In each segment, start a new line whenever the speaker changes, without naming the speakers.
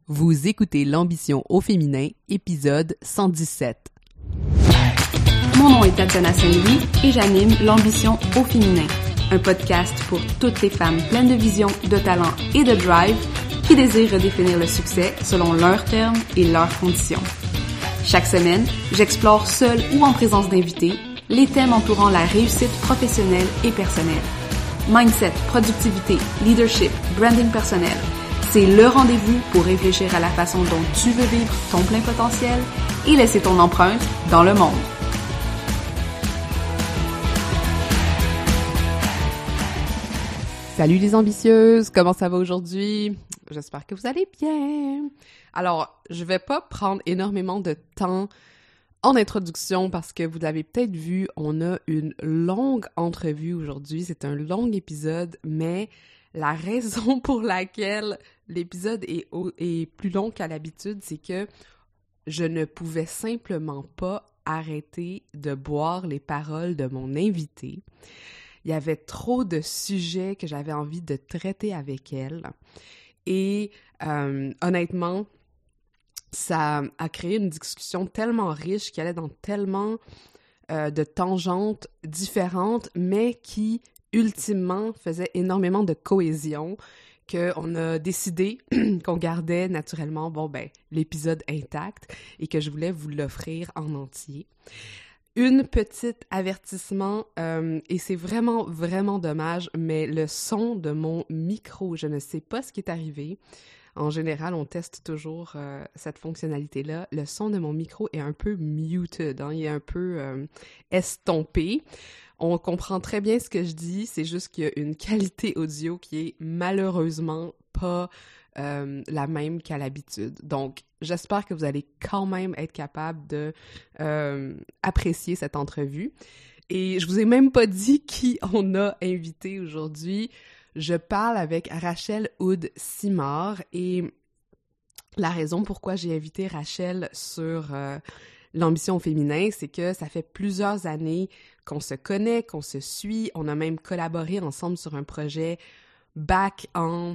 Vous écoutez l'ambition au féminin, épisode 117.
Mon nom est Tatiana Saint-Louis et j'anime l'ambition au féminin, un podcast pour toutes les femmes pleines de vision, de talent et de drive qui désirent redéfinir le succès selon leurs termes et leurs conditions. Chaque semaine, j'explore seule ou en présence d'invités les thèmes entourant la réussite professionnelle et personnelle. Mindset, productivité, leadership, branding personnel. C'est le rendez-vous pour réfléchir à la façon dont tu veux vivre ton plein potentiel et laisser ton empreinte dans le monde.
Salut les ambitieuses, comment ça va aujourd'hui? J'espère que vous allez bien. Alors, je vais pas prendre énormément de temps en introduction parce que vous l'avez peut-être vu, on a une longue entrevue aujourd'hui. C'est un long épisode, mais la raison pour laquelle l'épisode est plus long qu'à l'habitude, c'est que je ne pouvais simplement pas arrêter de boire les paroles de mon invité. Il y avait trop de sujets que j'avais envie de traiter avec elle. Et honnêtement, ça a créé une discussion tellement riche qui allait dans tellement de tangentes différentes, mais qui, ultimement, faisait énormément de cohésion, qu'on a décidé qu'on gardait naturellement, l'épisode intact et que je voulais vous l'offrir en entier. Une petite avertissement, et c'est vraiment, vraiment dommage, mais le son de mon micro, je ne sais pas ce qui est arrivé. En général, on teste toujours cette fonctionnalité-là. Le son de mon micro est un peu muted, hein? Il est un peu estompé. On comprend très bien ce que je dis, c'est juste qu'il y a une qualité audio qui est malheureusement pas la même qu'à l'habitude. Donc, j'espère que vous allez quand même être capable de apprécier cette entrevue. Et je vous ai même pas dit qui on a invité aujourd'hui. Je parle avec Rachel Hood-Simard et la raison pourquoi j'ai invité Rachel sur l'ambition au féminin, c'est que ça fait plusieurs années qu'on se connaît, qu'on se suit. On a même collaboré ensemble sur un projet back en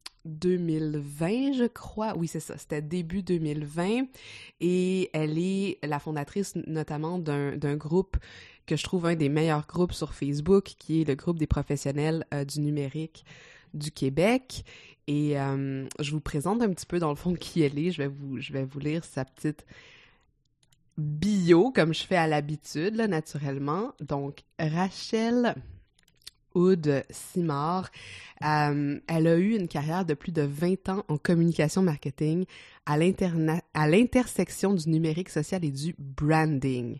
2020, je crois. Oui, c'est ça. C'était début 2020. Et elle est la fondatrice notamment d'un groupe que je trouve un des meilleurs groupes sur Facebook, qui est le groupe des professionnels du numérique du Québec. Et je vous présente un petit peu dans le fond qui elle est. Je vais vous lire sa petite bio, comme je fais à l'habitude, là, naturellement. Donc, Rachel Hood-Simard, elle a eu une carrière de plus de 20 ans en communication marketing à l'intersection du numérique social et du branding.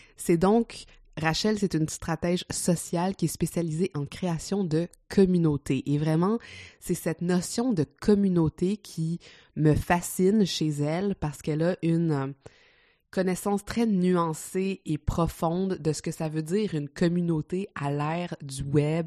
Rachel, c'est une stratège sociale qui est spécialisée en création de communauté. Et vraiment, c'est cette notion de communauté qui me fascine chez elle parce qu'elle a une connaissance très nuancée et profonde de ce que ça veut dire une communauté à l'ère du web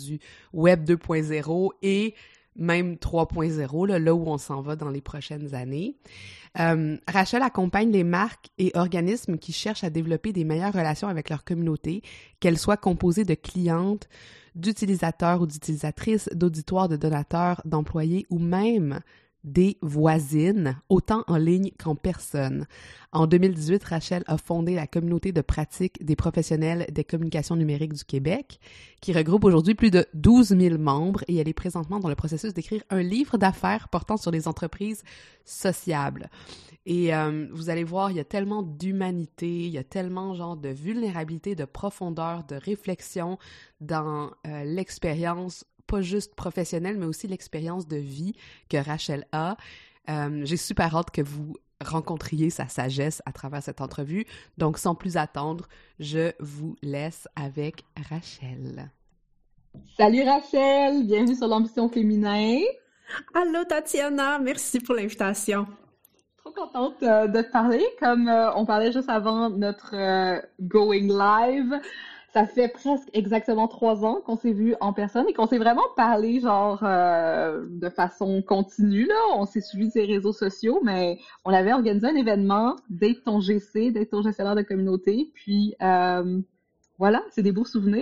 2.0 et même 3.0, là où on s'en va dans les prochaines années. Rachel accompagne les marques et organismes qui cherchent à développer des meilleures relations avec leur communauté, qu'elles soient composées de clientes, d'utilisateurs ou d'utilisatrices, d'auditoires, de donateurs, d'employés ou même des voisines, autant en ligne qu'en personne. En 2018, Rachel a fondé la communauté de pratique des professionnels des communications numériques du Québec, qui regroupe aujourd'hui plus de 12 000 membres et elle est présentement dans le processus d'écrire un livre d'affaires portant sur les entreprises sociables. Et vous allez voir, il y a tellement d'humanité, il y a tellement de vulnérabilité, de profondeur, de réflexion dans l'expérience pas juste professionnelle, mais aussi l'expérience de vie que Rachel a. J'ai super hâte que vous rencontriez sa sagesse à travers cette entrevue. Donc, sans plus attendre, je vous laisse avec Rachel.
Salut Rachel, bienvenue sur l'ambition féminin.
Allô Tatiana, merci pour l'invitation.
Trop contente de te parler. Comme on parlait juste avant notre going live, ça fait presque exactement 3 ans qu'on s'est vu en personne et qu'on s'est vraiment parlé de façon continue, là. On s'est suivi sur les réseaux sociaux, mais on avait organisé un événement, Date ton GC, Date ton gestionnaire de communauté. Puis voilà, c'est des beaux souvenirs.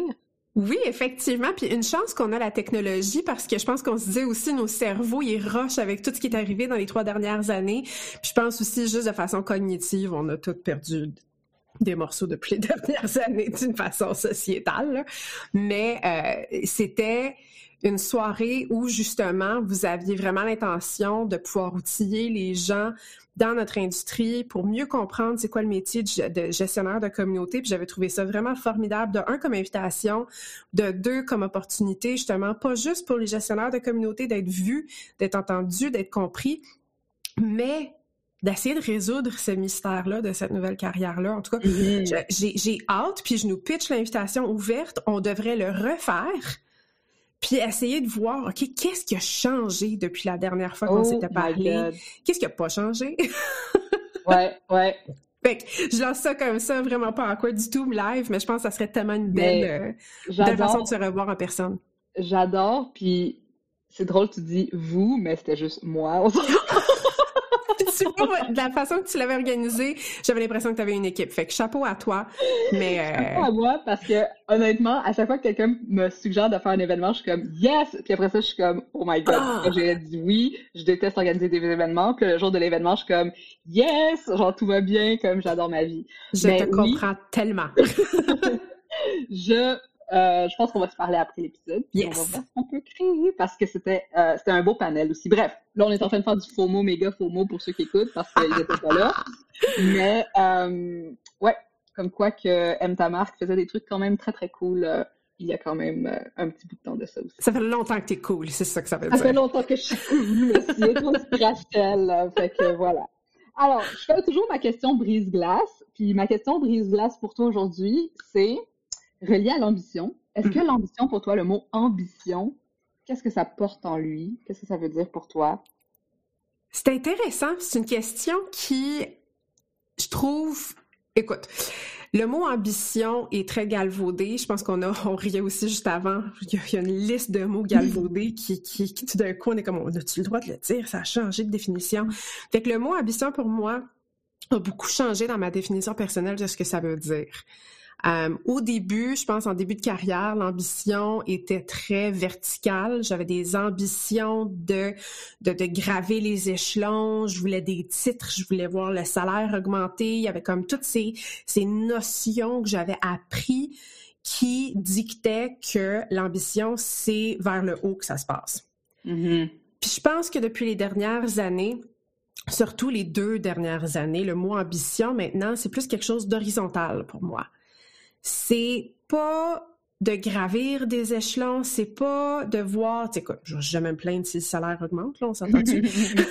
Oui, effectivement. Puis une chance qu'on a la technologie parce que je pense qu'on se disait aussi nos cerveaux, ils rushent avec tout ce qui est arrivé dans les 3 dernières années. Puis je pense aussi juste de façon cognitive, on a tous perdu des morceaux depuis les dernières années d'une façon sociétale. Là. Mais c'était une soirée où justement vous aviez vraiment l'intention de pouvoir outiller les gens dans notre industrie pour mieux comprendre c'est quoi le métier de gestionnaire de communauté. Puis j'avais trouvé ça vraiment formidable, de 1 comme invitation, de 2 comme opportunité, justement, pas juste pour les gestionnaires de communauté d'être vus, d'être entendus, d'être compris, mais d'essayer de résoudre ce mystère-là de cette nouvelle carrière-là. En tout cas, j'ai hâte, puis je nous pitch l'invitation ouverte, on devrait le refaire, puis essayer de voir, OK, qu'est-ce qui a changé depuis la dernière fois qu'on s'était parlé? Qu'est-ce qui a pas changé?
Ouais.
Fait que je lance ça comme ça, vraiment pas awkward du tout live, mais je pense que ça serait tellement une belle façon de se revoir en personne.
J'adore, puis c'est drôle, tu dis « vous », mais c'était juste moi.
Tu vois, de la façon que tu l'avais organisé, j'avais l'impression que tu avais une équipe. Fait que chapeau à toi. Mais
chapeau à moi, parce que honnêtement, à chaque fois que quelqu'un me suggère de faire un événement, je suis comme « yes », puis après ça, je suis comme « oh my god ». J'ai dit oui, je déteste organiser des événements, puis le jour de l'événement, je suis comme « yes », genre tout va bien, comme j'adore ma vie.
Je te comprends tellement.
Je pense qu'on va se parler après l'épisode. Puis on va voir ce qu'on peut créer parce que c'était un beau panel aussi. Bref, là, on est en train de faire du FOMO, méga FOMO pour ceux qui écoutent parce qu'ils n'étaient pas là. Mais, ouais, comme quoi que M. ta marque faisait des trucs quand même très, très cool. Il y a quand même un petit bout de temps de ça aussi.
Ça fait longtemps que t'es cool, c'est ça que ça veut dire.
Ça fait longtemps que je suis cool, aussi. Toi, Rachel. Fait que voilà. Alors, je fais toujours ma question brise-glace. Puis ma question brise-glace pour toi aujourd'hui, c'est relié à l'ambition. Est-ce que l'ambition, pour toi, le mot ambition, qu'est-ce que ça porte en lui? Qu'est-ce que ça veut dire pour toi?
C'est intéressant. C'est une question qui, je trouve... Écoute, le mot ambition est très galvaudé. Je pense on riait aussi juste avant. Il y a une liste de mots galvaudés qui tout d'un coup, on est comme, on a-tu le droit de le dire? Ça a changé de définition. Fait que le mot ambition, pour moi, a beaucoup changé dans ma définition personnelle de ce que ça veut dire. Au début, je pense en début de carrière, l'ambition était très verticale. J'avais des ambitions de graver les échelons. Je voulais des titres, je voulais voir le salaire augmenter. Il y avait comme toutes ces notions que j'avais appris qui dictaient que l'ambition, c'est vers le haut que ça se passe. Mm-hmm. Puis je pense que depuis les dernières années, surtout les 2 dernières années, le mot ambition, maintenant, c'est plus quelque chose d'horizontal pour moi. C'est pas de gravir des échelons, c'est pas de voir, tu sais quoi, je vais jamais me plaindre si le salaire augmente, là, on s'entend-tu?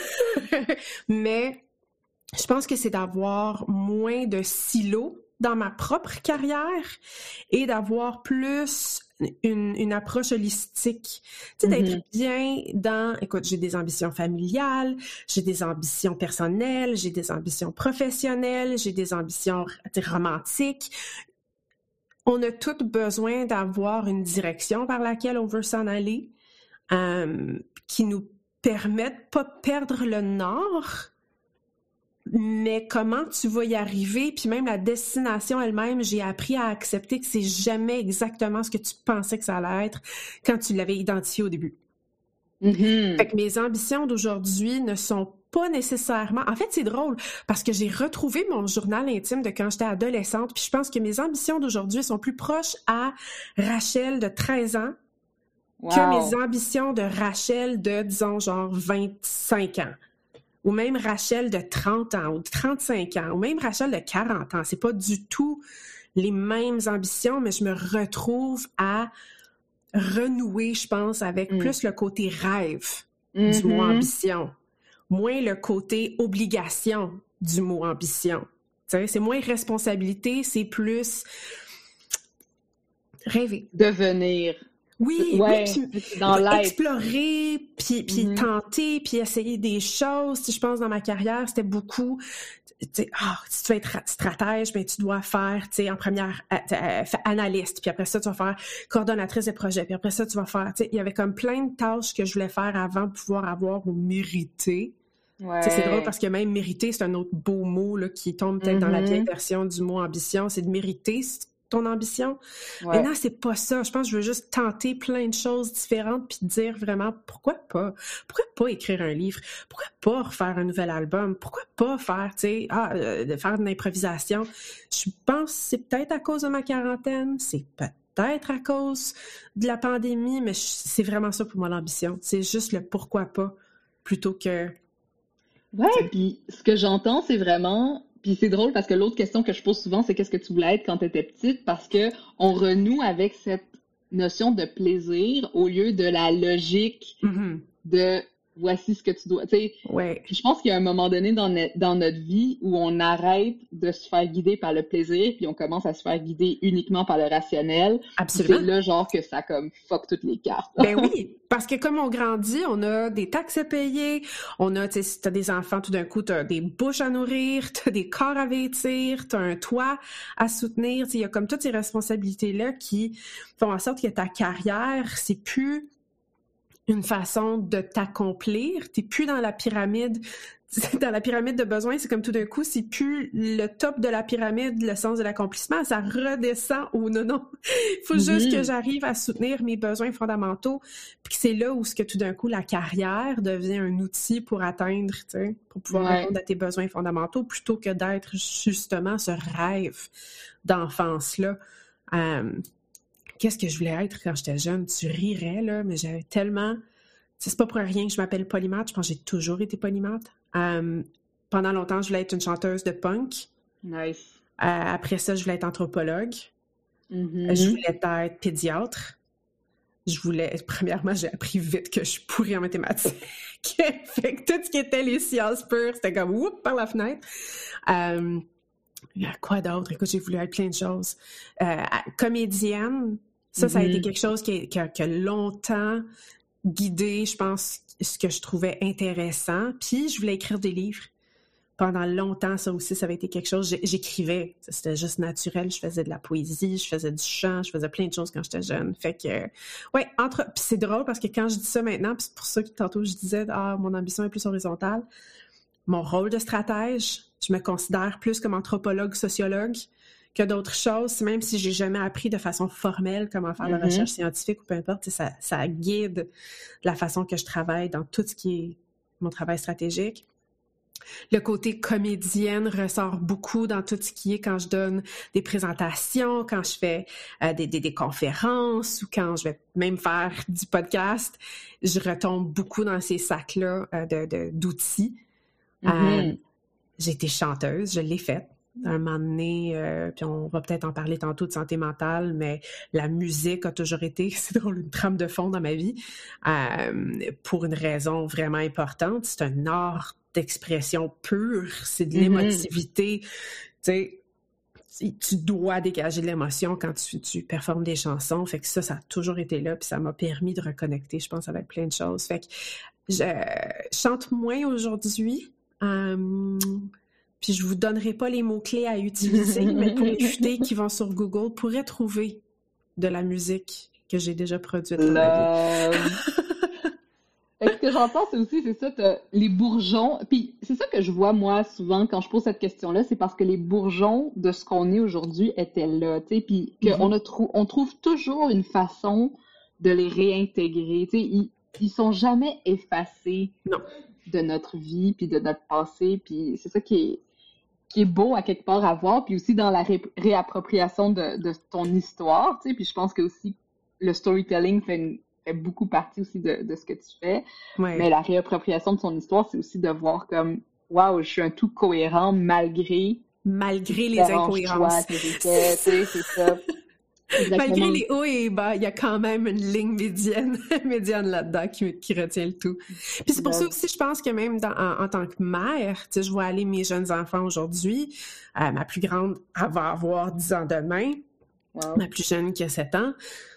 Mais je pense que c'est d'avoir moins de silos dans ma propre carrière et d'avoir plus une approche holistique. Tu sais, d'être bien dans... Écoute, j'ai des ambitions familiales, j'ai des ambitions personnelles, j'ai des ambitions professionnelles, j'ai des ambitions romantiques. On a tous besoin d'avoir une direction vers laquelle on veut s'en aller, qui nous permet de pas perdre le nord, mais comment tu vas y arriver, puis même la destination elle-même, j'ai appris à accepter que c'est jamais exactement ce que tu pensais que ça allait être quand tu l'avais identifié au début. Mm-hmm. Fait que mes ambitions d'aujourd'hui ne sont pas nécessairement... En fait, c'est drôle, parce que j'ai retrouvé mon journal intime de quand j'étais adolescente, puis je pense que mes ambitions d'aujourd'hui sont plus proches à Rachel de 13 ans que mes ambitions de Rachel de, disons, genre 25 ans. Ou même Rachel de 30 ans, ou de 35 ans, ou même Rachel de 40 ans. C'est pas du tout les mêmes ambitions, mais je me retrouve à renouer, je pense, avec plus le côté rêve du mot ambition, moins le côté obligation du mot ambition. Tu sais, c'est moins responsabilité, c'est plus rêver.
Devenir.
Oui, puis dans explorer, puis tenter, puis essayer des choses. Tu sais, je pense dans ma carrière, c'était beaucoup... Tu sais, si tu veux être stratège, ben tu dois faire, tu sais, en première analyste, puis après ça, tu vas faire coordonnatrice de projet, puis après ça, tu vas faire... Tu sais, il y avait comme plein de tâches que je voulais faire avant de pouvoir avoir ou mériter. Ouais. Tu sais, c'est drôle parce que même mériter, c'est un autre beau mot là, qui tombe peut-être dans la vieille version du mot ambition. C'est de mériter, ton ambition.
Ouais.
Maintenant, c'est pas ça. Je pense que je veux juste tenter plein de choses différentes puis dire vraiment pourquoi pas? Pourquoi pas écrire un livre? Pourquoi pas refaire un nouvel album? Pourquoi pas faire, tu sais, faire de l'improvisation? Je pense que c'est peut-être à cause de ma quarantaine, c'est peut-être à cause de la pandémie, mais c'est vraiment ça pour moi l'ambition. C'est juste le pourquoi pas plutôt que...
Ouais, puis ce que j'entends, c'est vraiment... Puis c'est drôle parce que l'autre question que je pose souvent, c'est qu'est-ce que tu voulais être quand tu étais petite? Parce que on renoue avec cette notion de plaisir au lieu de la logique de voici ce que tu dois. Tu sais,
Ouais.
puis je pense qu'il y a un moment donné dans notre vie où on arrête de se faire guider par le plaisir, puis on commence à se faire guider uniquement par le rationnel.
Absolument.
C'est là genre que ça comme fuck toutes les cartes.
Ben oui, parce que comme on grandit, on a des taxes à payer, on a, tu sais, si t'as des enfants, tout d'un coup, t'as des bouches à nourrir, t'as des corps à vêtir, t'as un toit à soutenir, tu sais, il y a comme toutes ces responsabilités-là qui font en sorte que ta carrière, c'est plus une façon de t'accomplir, t'es plus dans la pyramide. Dans la pyramide de besoins, c'est comme tout d'un coup, c'est plus le top de la pyramide, le sens de l'accomplissement, ça redescend au non. Il faut juste que j'arrive à soutenir mes besoins fondamentaux, puis que c'est là où ce que tout d'un coup, la carrière devient un outil pour atteindre, tu sais, pour pouvoir répondre à tes besoins fondamentaux, plutôt que d'être justement ce rêve d'enfance-là. Qu'est-ce que je voulais être quand j'étais jeune? Tu rirais, là, mais j'avais tellement... C'est pas pour rien que je m'appelle polymathe. Je pense que j'ai toujours été polymathe. Pendant longtemps, je voulais être une chanteuse de punk.
Nice.
Après ça, je voulais être anthropologue. Je voulais être pédiatre. Premièrement, j'ai appris vite que je suis pourrie en mathématiques. Fait que tout ce qui était les sciences pures, c'était comme whoop par la fenêtre. Quoi d'autre? Écoute, j'ai voulu être plein de choses. Comédienne, ça a été quelque chose qui a longtemps guidé, je pense, ce que je trouvais intéressant. Puis, je voulais écrire des livres. Pendant longtemps, ça aussi, ça avait été quelque chose. J'écrivais. C'était juste naturel. Je faisais de la poésie, je faisais du chant, je faisais plein de choses quand j'étais jeune. Fait que, ouais, puis c'est drôle parce que quand je dis ça maintenant, puis c'est pour ça que tantôt je disais, mon ambition est plus horizontale. Mon rôle de stratège, je me considère plus comme anthropologue, sociologue que d'autres choses, même si j'ai jamais appris de façon formelle comment faire de la recherche scientifique ou peu importe, ça guide la façon que je travaille dans tout ce qui est mon travail stratégique. Le côté comédienne ressort beaucoup dans tout ce qui est quand je donne des présentations, quand je fais des conférences ou quand je vais même faire du podcast. Je retombe beaucoup dans ces sacs-là d'outils. J'ai été chanteuse, je l'ai faite. Un moment donné, puis on va peut-être en parler tantôt de santé mentale, mais la musique a toujours été, c'est drôle, une trame de fond dans ma vie, pour une raison vraiment importante. C'est un art d'expression pure, c'est de l'émotivité. Tu sais, tu dois dégager de l'émotion quand tu performes des chansons. Fait que ça a toujours été là, puis ça m'a permis de reconnecter, je pense, avec plein de choses. Fait que je chante moins aujourd'hui. Puis je vous donnerai pas les mots-clés à utiliser, mais pour les futés qui vont sur Google pourraient trouver de la musique que j'ai déjà produite dans ma vie.
Ce que j'entends, c'est ça, les bourgeons. Puis c'est ça que je vois, moi, souvent, quand je pose cette question-là, c'est parce que les bourgeons de ce qu'on est aujourd'hui étaient là, tu sais, puis on trouve toujours une façon de les réintégrer, tu sais, ils sont jamais effacés de notre vie, puis de notre passé, puis c'est ça qui est beau à quelque part à voir, puis aussi dans la réappropriation de ton histoire, tu sais, puis je pense que aussi le storytelling fait beaucoup partie aussi de ce que tu fais, mais la réappropriation de son histoire, c'est aussi de voir comme, waouh, je suis un tout cohérent malgré
les incohérences.
Que j'ai fait, tu sais, c'est ça. Exactement.
Malgré les hauts et les bas, il y a quand même une ligne médiane là-dedans qui retient le tout. Puis c'est pour ça aussi, je pense que même en tant que mère, tu sais, je vois aller mes jeunes enfants aujourd'hui. Ma plus grande, elle va avoir 10 ans demain. Wow. Ma plus jeune qui a 7 ans.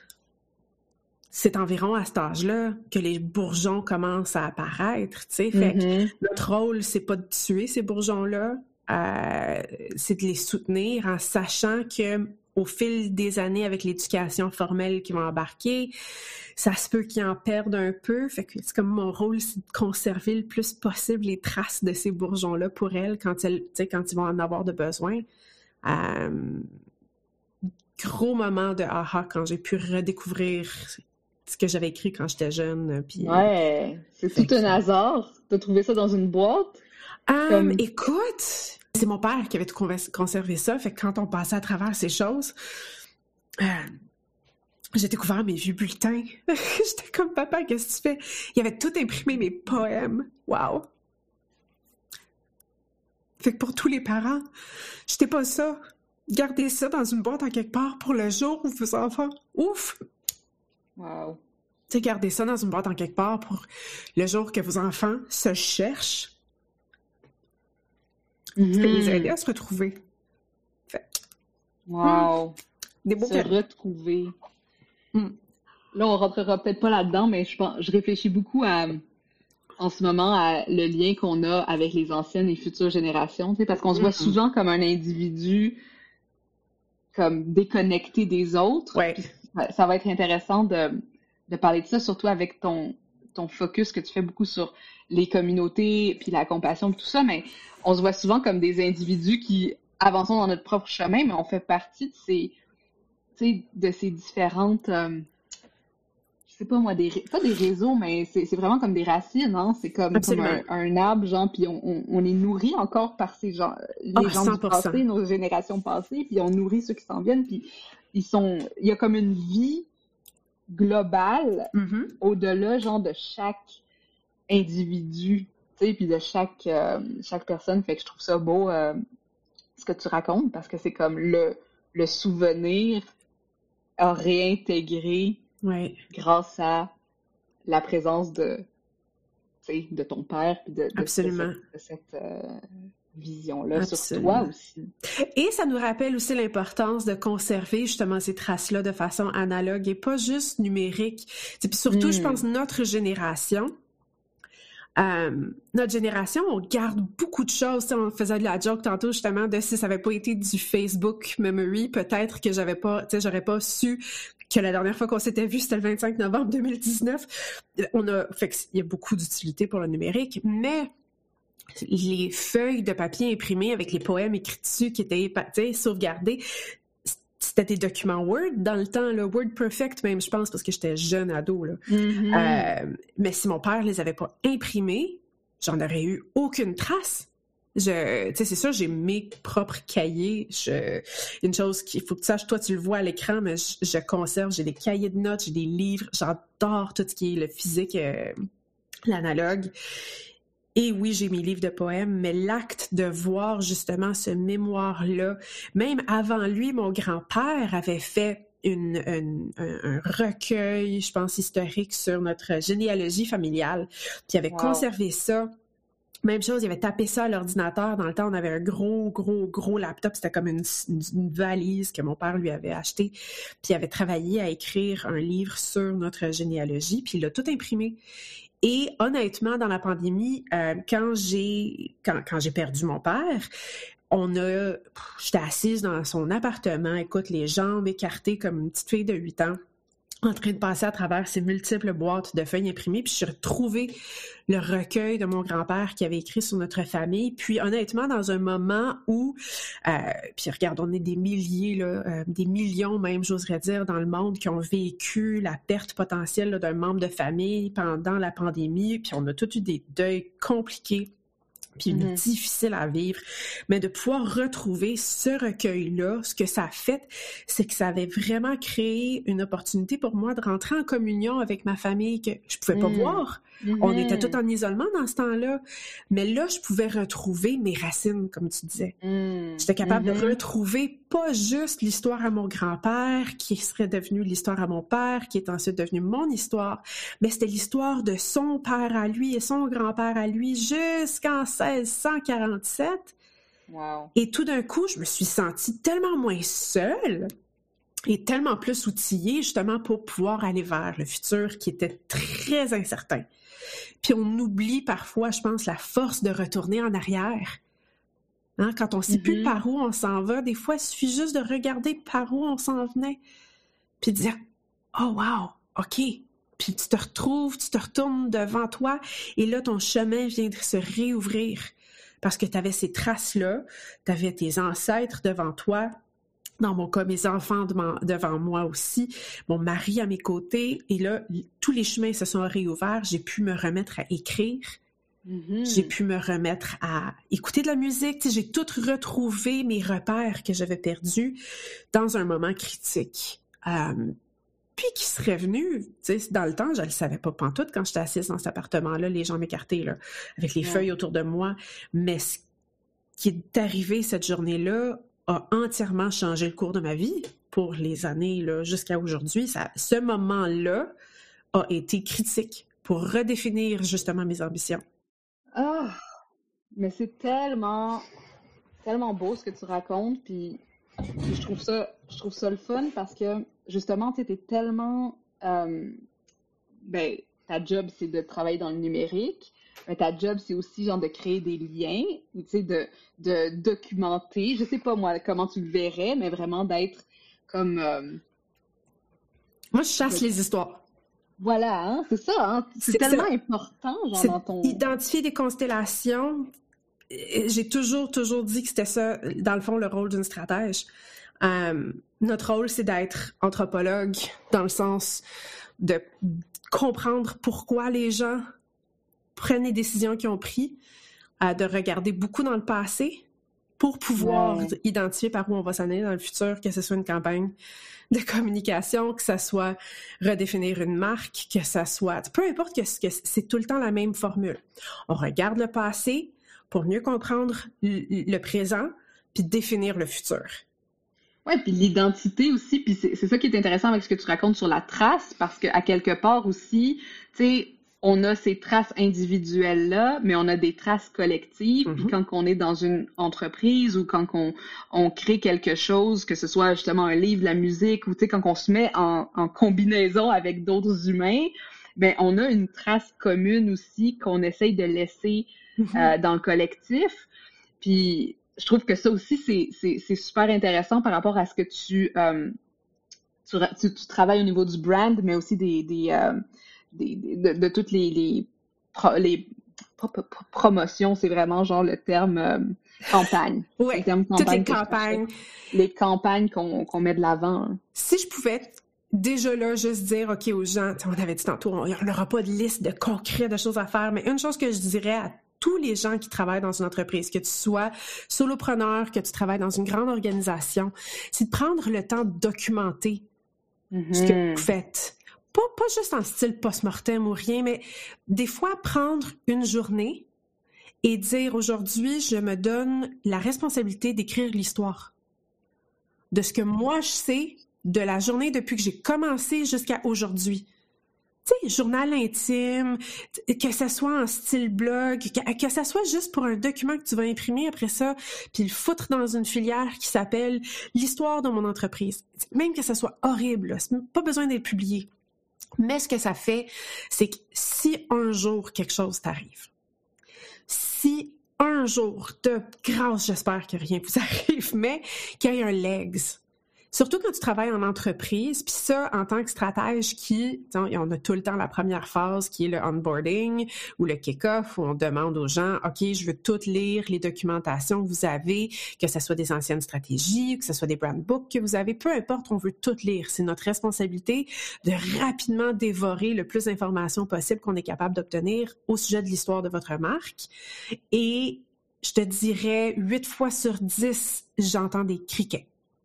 C'est environ à cet âge-là que les bourgeons commencent à apparaître, tu sais. Fait que notre rôle, c'est pas de tuer ces bourgeons-là, c'est de les soutenir en sachant que au fil des années, avec l'éducation formelle qui va embarquer, ça se peut qu'ils en perdent un peu. Fait que c'est comme mon rôle, c'est de conserver le plus possible les traces de ces bourgeons-là pour elles quand ils vont en avoir de besoin. gros moment de aha quand j'ai pu redécouvrir ce que j'avais écrit quand j'étais jeune. Puis,
Ouais, c'est tout un hasard. T'as trouvé ça dans une boîte?
Écoute, c'est mon père qui avait tout conservé ça. Fait que quand on passait à travers ces choses, j'ai découvert mes vieux bulletins. J'étais comme, papa, qu'est-ce que tu fais? Il avait tout imprimé, mes poèmes. Wow! Fait que pour tous les parents, jetez pas ça. Gardez ça dans une boîte en quelque part pour le jour où vos enfants... Ouf!
Wow!
Tu sais, gardez ça dans une boîte en quelque part pour le jour que vos enfants se cherchent. Tu peux les aider à se retrouver. Fait.
Wow!
Des beaux
Se
cadeaux.
retrouver. Là, on rentrera peut-être pas là-dedans, mais je réfléchis beaucoup en ce moment à le lien qu'on a avec les anciennes et futures générations, tu sais, parce qu'on se voit souvent comme un individu comme déconnecté des autres.
Ouais.
Puis ça va être intéressant de parler de ça, surtout avec ton focus que tu fais beaucoup sur les communautés, puis la compassion, puis tout ça, mais on se voit souvent comme des individus qui avançons dans notre propre chemin, mais on fait partie de ces différentes, je sais pas moi, pas des réseaux, mais c'est vraiment comme des racines, hein? C'est comme un arbre, genre, puis on est nourri encore par ces gens, les gens
100%.
du passé, nos générations passées, puis on nourrit ceux qui s'en viennent, puis il y a comme une vie globale au-delà, genre, de chaque individu, tu sais, puis de chaque personne. Fait que je trouve ça beau, ce que tu racontes, parce que c'est comme le souvenir à réintégrer grâce à la présence de ton père, puis de cette vision-là sur toi aussi.
Et ça nous rappelle aussi l'importance de conserver justement ces traces-là de façon analogue et pas juste numérique. Puis surtout, je pense, notre génération, on garde beaucoup de choses. T'sais, on faisait de la joke tantôt justement de si ça n'avait pas été du Facebook Memory, peut-être que j'aurais pas su que la dernière fois qu'on s'était vu, c'était le 25 novembre 2019. Fait qu'il y a beaucoup d'utilité pour le numérique, mais les feuilles de papier imprimées avec les poèmes écrits dessus qui étaient sauvegardés, c'était des documents Word dans le temps, là, Word Perfect même, je pense, parce que j'étais jeune ado. Là. Mais si mon père les avait pas imprimés, j'en aurais eu aucune trace. C'est ça, j'ai mes propres cahiers. Une chose qu'il faut que tu saches, toi, tu le vois à l'écran, mais je conserve, j'ai des cahiers de notes, j'ai des livres, j'adore tout ce qui est le physique, l'analogue. Et oui, j'ai mes livres de poèmes, mais l'acte de voir justement ce mémoire-là, même avant lui, mon grand-père avait fait un recueil, je pense, historique sur notre généalogie familiale, puis il avait conservé ça. Même chose, il avait tapé ça à l'ordinateur. Dans le temps, on avait un gros laptop. C'était comme une valise que mon père lui avait acheté. Puis il avait travaillé à écrire un livre sur notre généalogie, puis il l'a tout imprimé. Et honnêtement, dans la pandémie, quand j'ai perdu mon père, j'étais assise dans son appartement, écoute, les jambes écartées comme une petite fille de 8 ans, en train de passer à travers ces multiples boîtes de feuilles imprimées, puis j'ai retrouvé le recueil de mon grand-père qui avait écrit sur notre famille. Puis honnêtement, dans un moment où, puis regarde, on est des milliers, là, des millions même, j'oserais dire, dans le monde qui ont vécu la perte potentielle là, d'un membre de famille pendant la pandémie, puis on a tous eu des deuils compliqués, puis difficile à vivre, mais de pouvoir retrouver ce recueil-là, ce que ça a fait, c'est que ça avait vraiment créé une opportunité pour moi de rentrer en communion avec ma famille que je pouvais pas voir. On était tous en isolement dans ce temps-là, mais là, je pouvais retrouver mes racines, comme tu disais. J'étais capable de retrouver pas juste l'histoire à mon grand-père, qui serait devenue l'histoire à mon père, qui est ensuite devenue mon histoire, mais c'était l'histoire de son père à lui et son grand-père à lui jusqu'en 1647.
Wow.
Et tout d'un coup, je me suis sentie tellement moins seule et tellement plus outillée justement pour pouvoir aller vers le futur qui était très incertain. Puis on oublie parfois, je pense, la force de retourner en arrière. Hein, quand on ne sait plus par où on s'en va, des fois, il suffit juste de regarder par où on s'en venait puis de dire « Oh wow, OK ». Puis tu te retournes devant toi et là, ton chemin vient de se réouvrir parce que tu avais ces traces-là, tu avais tes ancêtres devant toi, Dans mon cas, mes enfants devant moi aussi, mon mari à mes côtés. Et là, tous les chemins se sont réouverts. J'ai pu me remettre à écrire. J'ai pu me remettre à écouter de la musique. J'ai tout retrouvé mes repères que j'avais perdus dans un moment critique. Puis qui serait venu, dans le temps, je ne le savais pas pantoute quand j'étais assise dans cet appartement-là, les jambes écartées, là, avec les feuilles autour de moi. Mais ce qui est arrivé cette journée-là a entièrement changé le cours de ma vie pour les années là, jusqu'à aujourd'hui. Ce moment-là a été critique pour redéfinir justement mes ambitions.
Ah, mais c'est tellement beau ce que tu racontes, puis je trouve ça le fun parce que justement, tu sais, t'es tellement, ta job c'est de travailler dans le numérique, mais ta job c'est aussi genre de créer des liens, tu sais, de documenter, je sais pas moi comment tu le verrais, mais vraiment d'être comme.
Moi, je chasse les histoires.
Voilà, hein, c'est ça, hein? C'est tellement important, genre, dans ton...
Identifier des constellations, j'ai toujours dit que c'était ça, dans le fond, le rôle d'une stratège. Notre rôle, c'est d'être anthropologue, dans le sens de comprendre pourquoi les gens prennent les décisions qu'ils ont prises, de regarder beaucoup dans le passé pour pouvoir identifier par où on va s'en aller dans le futur, que ce soit une campagne de communication, que ça soit redéfinir une marque, que ça soit... Peu importe que c'est tout le temps la même formule. On regarde le passé pour mieux comprendre le présent, puis définir le futur.
Oui, puis l'identité aussi, puis c'est ça qui est intéressant avec ce que tu racontes sur la trace, parce qu'à quelque part aussi, tu sais, on a ces traces individuelles-là, mais on a des traces collectives. Puis quand on est dans une entreprise ou quand on crée quelque chose, que ce soit justement un livre, la musique, ou tu sais, quand on se met en combinaison avec d'autres humains, ben on a une trace commune aussi qu'on essaye de laisser dans le collectif. Puis je trouve que ça aussi, c'est super intéressant par rapport à ce que tu travailles au niveau du brand, mais aussi de toutes les promotions, c'est vraiment genre le terme campagne.
Oui,
le terme
toutes les campagnes.
Les campagnes qu'on met de l'avant. Hein.
Si je pouvais déjà là juste dire, OK, aux gens, on avait dit tantôt, on n'aura pas de liste de concret de choses à faire, mais une chose que je dirais à tous les gens qui travaillent dans une entreprise, que tu sois solopreneur, que tu travailles dans une grande organisation, c'est de prendre le temps de documenter ce que vous faites. Pas juste en style post-mortem ou rien, mais des fois prendre une journée et dire aujourd'hui, je me donne la responsabilité d'écrire l'histoire de ce que moi je sais de la journée depuis que j'ai commencé jusqu'à aujourd'hui. Tu sais, journal intime, que ça soit en style blog, que ça soit juste pour un document que tu vas imprimer après ça, puis le foutre dans une filière qui s'appelle « L'histoire de mon entreprise ». Même que ça soit horrible, c'est pas besoin d'être publié. Mais ce que ça fait, c'est que si un jour quelque chose t'arrive, si un jour, de grâce, j'espère que rien vous arrive, mais qu'il y ait un legs, surtout quand tu travailles en entreprise, puis ça, en tant que stratège on a tout le temps la première phase qui est le onboarding ou le kick-off où on demande aux gens, OK, je veux toutes lire les documentations que vous avez, que ce soit des anciennes stratégies, que ce soit des brand books que vous avez, peu importe, on veut toutes lire. C'est notre responsabilité de rapidement dévorer le plus d'informations possible qu'on est capable d'obtenir au sujet de l'histoire de votre marque. Et je te dirais, 8 fois sur 10, j'entends des criquets.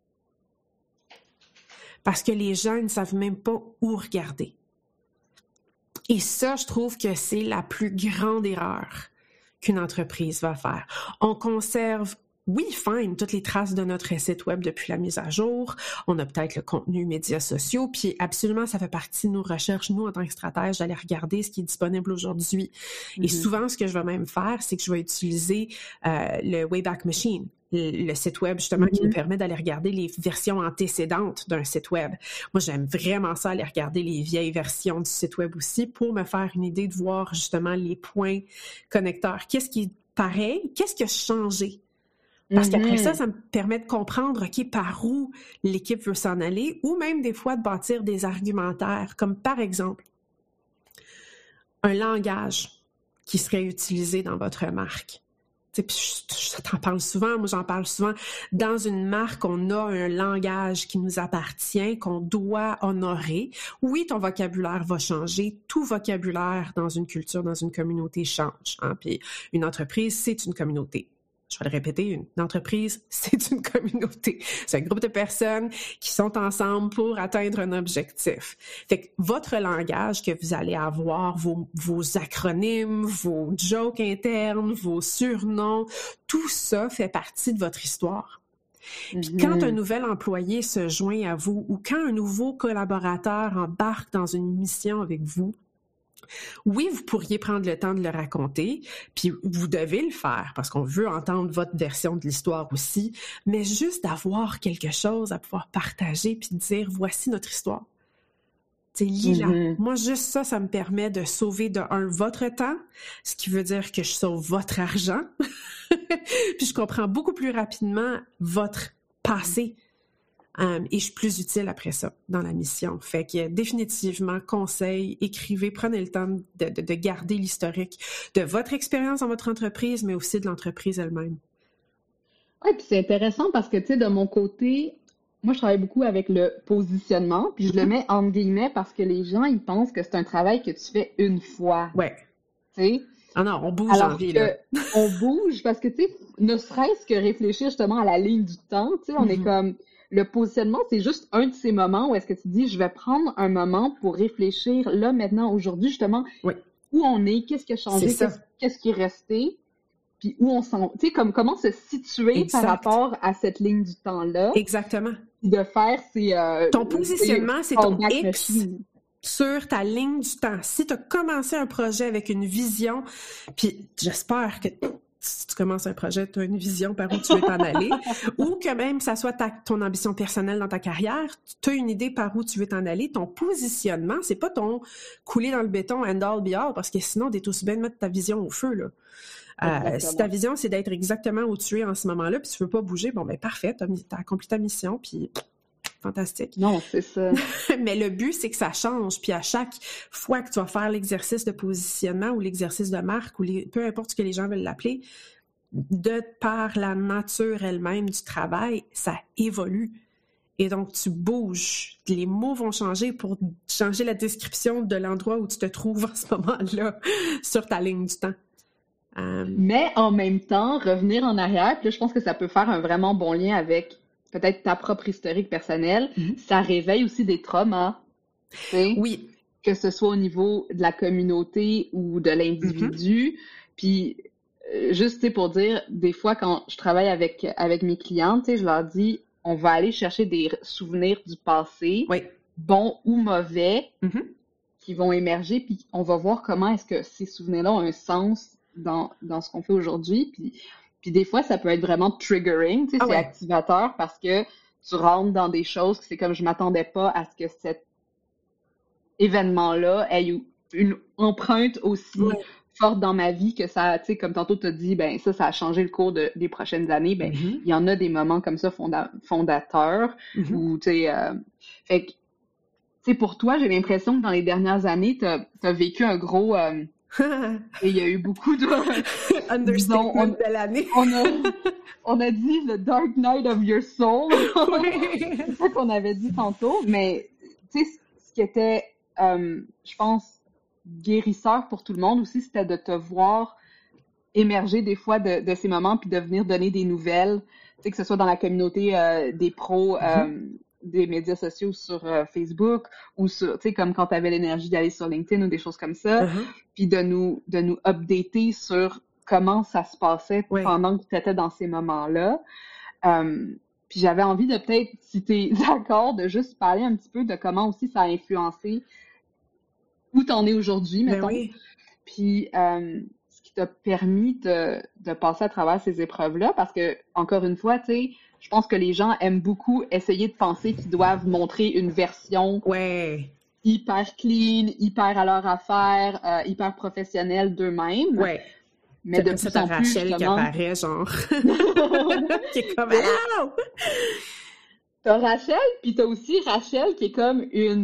Parce que les gens ne savent même pas où regarder. Et ça, je trouve que c'est la plus grande erreur qu'une entreprise va faire. On conserve, oui, fine, toutes les traces de notre site web depuis la mise à jour. On a peut-être le contenu médias sociaux, puis absolument, ça fait partie de nos recherches, nous, en tant que stratège, d'aller regarder ce qui est disponible aujourd'hui. Et souvent, ce que je vais même faire, c'est que je vais utiliser le Wayback Machine. Le site web, justement, qui nous permet d'aller regarder les versions antécédentes d'un site web. Moi, j'aime vraiment ça, aller regarder les vieilles versions du site web aussi pour me faire une idée de voir, justement, les points connecteurs. Qu'est-ce qui est pareil? Qu'est-ce qui a changé? Parce qu'après ça, ça me permet de comprendre, OK, par où l'équipe veut s'en aller ou même des fois de bâtir des argumentaires, comme par exemple, un langage qui serait utilisé dans votre marque. Puis t'en parles souvent, moi j'en parle souvent. Dans une marque, on a un langage qui nous appartient, qu'on doit honorer. Oui, ton vocabulaire va changer. Tout vocabulaire dans une culture, dans une communauté change. Hein? Puis une entreprise, c'est une communauté. Je vais le répéter, une entreprise, c'est une communauté. C'est un groupe de personnes qui sont ensemble pour atteindre un objectif. Fait que votre langage que vous allez avoir, vos acronymes, vos jokes internes, vos surnoms, tout ça fait partie de votre histoire. Puis quand un nouvel employé se joint à vous ou quand un nouveau collaborateur embarque dans une mission avec vous, oui, vous pourriez prendre le temps de le raconter, puis vous devez le faire parce qu'on veut entendre votre version de l'histoire aussi, mais juste d'avoir quelque chose à pouvoir partager puis de dire « voici notre histoire ». C'est lis-la. Moi, juste ça me permet de sauver de un, votre temps, ce qui veut dire que je sauve votre argent, puis je comprends beaucoup plus rapidement votre passé. Et je suis plus utile après ça dans la mission. Fait que définitivement, conseil, écrivez, prenez le temps de garder l'historique de votre expérience dans votre entreprise, mais aussi de l'entreprise elle-même.
Oui, puis c'est intéressant parce que, tu sais, de mon côté, moi, je travaille beaucoup avec le positionnement, puis je le mets entre guillemets parce que les gens, ils pensent que c'est un travail que tu fais une fois.
Ouais.
Tu sais?
Ah non, on bouge en vie, là.
On bouge parce que, tu sais, ne serait-ce que réfléchir justement à la ligne du temps, tu sais, on est comme... Le positionnement, c'est juste un de ces moments où est-ce que tu dis, je vais prendre un moment pour réfléchir là, maintenant, aujourd'hui, justement, où on est, qu'est-ce qui a changé, qu'est-ce qui est resté, puis où on s'en... Tu sais, comme comment se situer par rapport à cette ligne du temps-là.
Exactement.
De faire ces...
ton positionnement, c'est ton X sur ta ligne du temps. Si tu as commencé un projet avec une vision, puis j'espère que... Si tu commences un projet, tu as une vision par où tu veux t'en aller, ou que même ça soit ton ambition personnelle dans ta carrière, tu as une idée par où tu veux t'en aller. Ton positionnement, c'est pas ton couler dans le béton and all be all, parce que sinon, t'es aussi bien de mettre ta vision au feu, là. Si ta vision, c'est d'être exactement où tu es en ce moment-là, puis tu veux pas bouger, bon, ben parfait, t'as accompli ta mission, puis... fantastique.
Non, c'est ça.
Mais le but, c'est que ça change. Puis à chaque fois que tu vas faire l'exercice de positionnement ou l'exercice de marque ou peu importe ce que les gens veulent l'appeler, de par la nature elle-même du travail, ça évolue. Et donc, tu bouges. Les mots vont changer pour changer la description de l'endroit où tu te trouves en ce moment-là sur ta ligne du temps.
Mais en même temps, revenir en arrière, puis là, je pense que ça peut faire un vraiment bon lien avec peut-être ta propre historique personnelle, ça réveille aussi des traumas.
Oui.
Que ce soit au niveau de la communauté ou de l'individu. Puis, juste, tu sais, pour dire, des fois, quand je travaille avec mes clientes, tu sais, je leur dis, on va aller chercher des souvenirs du passé, bons ou mauvais, qui vont émerger, puis on va voir comment est-ce que ces souvenirs-là ont un sens dans ce qu'on fait aujourd'hui. Puis des fois, ça peut être vraiment triggering, tu sais, c'est activateur parce que tu rentres dans des choses que c'est comme je m'attendais pas à ce que cet événement-là ait une empreinte aussi forte dans ma vie que ça, tu sais, comme tantôt tu as dit, ben ça a changé le cours des prochaines années. Ben il y en a des moments comme ça fondateurs où, tu sais, fait que, tu sais, pour toi, j'ai l'impression que dans les dernières années, t'as vécu un gros... et il y a eu beaucoup de...
Understatement de l'année.
on a dit le Dark Night of Your Soul. C'est ça qu'on avait dit tantôt. Mais, tu sais, ce qui était, je pense, guérisseur pour tout le monde aussi, c'était de te voir émerger des fois de ces moments puis de venir donner des nouvelles. Tu sais, que ce soit dans la communauté des pros... des médias sociaux sur Facebook ou sur, tu sais, comme quand tu avais l'énergie d'aller sur LinkedIn ou des choses comme ça, puis de nous updater sur comment ça se passait pendant que tu étais dans ces moments-là. Puis j'avais envie de peut-être, si tu es d'accord, de juste parler un petit peu de comment aussi ça a influencé où tu en es aujourd'hui, mettons. Puis ce qui t'a permis de passer à travers ces épreuves-là, parce que, encore une fois, tu sais, je pense que les gens aiment beaucoup essayer de penser qu'ils doivent montrer une version hyper clean, hyper à leur affaire, hyper professionnelle d'eux-mêmes. Mais de plus en plus,
Rachel
justement...
qui apparaît, genre... qui est comme...
T'as Rachel, puis t'as aussi Rachel qui est comme une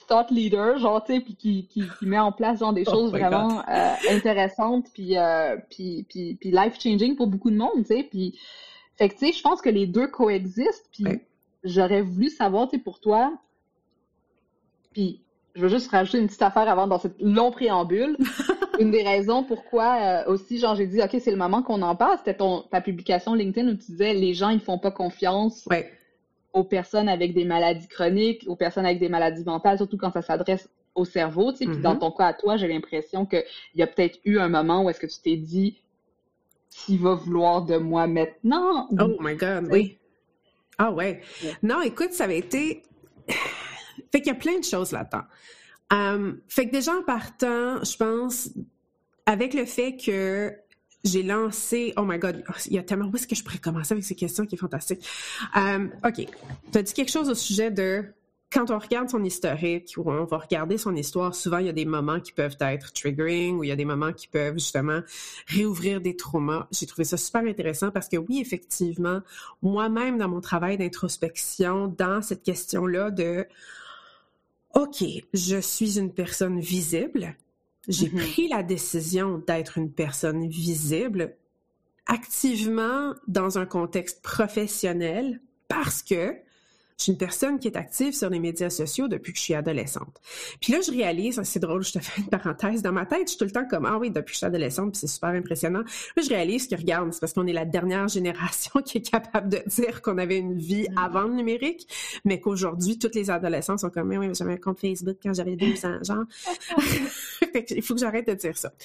thought leader, genre, tu sais, puis qui met en place, genre, des choses vraiment intéressantes, puis life-changing pour beaucoup de monde, tu sais, puis... Fait que, tu sais, je pense que les deux coexistent, puis j'aurais voulu savoir, tu sais, pour toi, puis je veux juste rajouter une petite affaire avant dans ce long préambule. Une des raisons pourquoi aussi, genre, j'ai dit, OK, c'est le moment qu'on en parle, c'était ta publication LinkedIn où tu disais, les gens, ils font pas confiance aux personnes avec des maladies chroniques, aux personnes avec des maladies mentales, surtout quand ça s'adresse au cerveau, tu sais, puis dans ton cas à toi, j'ai l'impression qu'il y a peut-être eu un moment où est-ce que tu t'es dit, qui va vouloir de moi maintenant?
Oh my God, oui. Ah ouais. Non, écoute, ça avait été... Fait qu'il y a plein de choses là-dedans. Fait que déjà en partant, je pense, avec le fait que j'ai lancé... Oh my God, il y a tellement... Où est-ce que je pourrais commencer avec ces questions qui est fantastique? OK. Tu as dit quelque chose au sujet de... Quand on regarde son historique ou on va regarder son histoire, souvent, il y a des moments qui peuvent être triggering ou il y a des moments qui peuvent justement réouvrir des traumas. J'ai trouvé ça super intéressant parce que oui, effectivement, moi-même, dans mon travail d'introspection, dans cette question-là de OK, je suis une personne visible, j'ai pris la décision d'être une personne visible activement dans un contexte professionnel parce que je suis une personne qui est active sur les médias sociaux depuis que je suis adolescente. Puis là, je réalise, c'est drôle, je te fais une parenthèse, dans ma tête, je suis tout le temps comme, ah oui, depuis que je suis adolescente, puis c'est super impressionnant. Là, je réalise que, regarde, c'est parce qu'on est la dernière génération qui est capable de dire qu'on avait une vie avant le numérique, mais qu'aujourd'hui, toutes les adolescents sont comme, oui, j'avais un compte Facebook quand j'avais 12 ans, genre. Il faut que j'arrête de dire ça.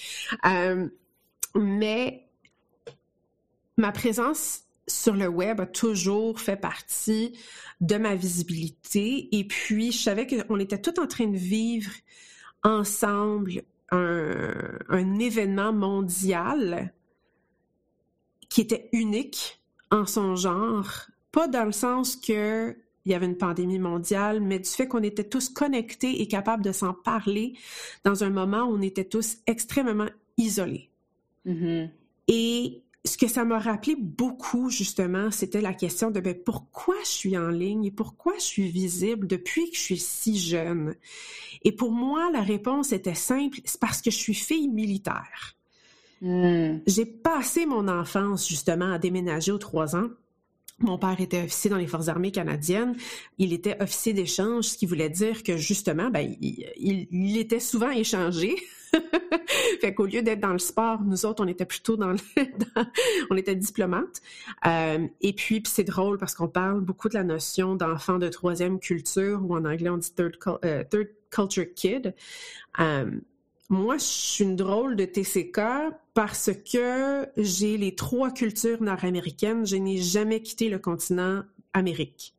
Mais ma présence sur le web a toujours fait partie de ma visibilité. Et puis, je savais qu'on était tous en train de vivre ensemble un événement mondial qui était unique en son genre. Pas dans le sens que il y avait une pandémie mondiale, mais du fait qu'on était tous connectés et capables de s'en parler dans un moment où on était tous extrêmement isolés. Et ce que ça m'a rappelé beaucoup, justement, c'était la question de pourquoi je suis en ligne et pourquoi je suis visible depuis que je suis si jeune. Et pour moi, la réponse était simple, c'est parce que je suis fille militaire. J'ai passé mon enfance, justement, à déménager aux 3 ans. Mon père était officier dans les Forces armées canadiennes. Il était officier d'échange, ce qui voulait dire que, justement, il était souvent échangé. Fait qu'au lieu d'être dans le sport, nous autres, on était plutôt on était diplomates. Et puis c'est drôle parce qu'on parle beaucoup de la notion d'enfant de 3e culture, ou en anglais, on dit third culture kid. Moi, je suis une drôle de TCK parce que j'ai les 3 cultures nord-américaines. Je n'ai jamais quitté le continent Amérique.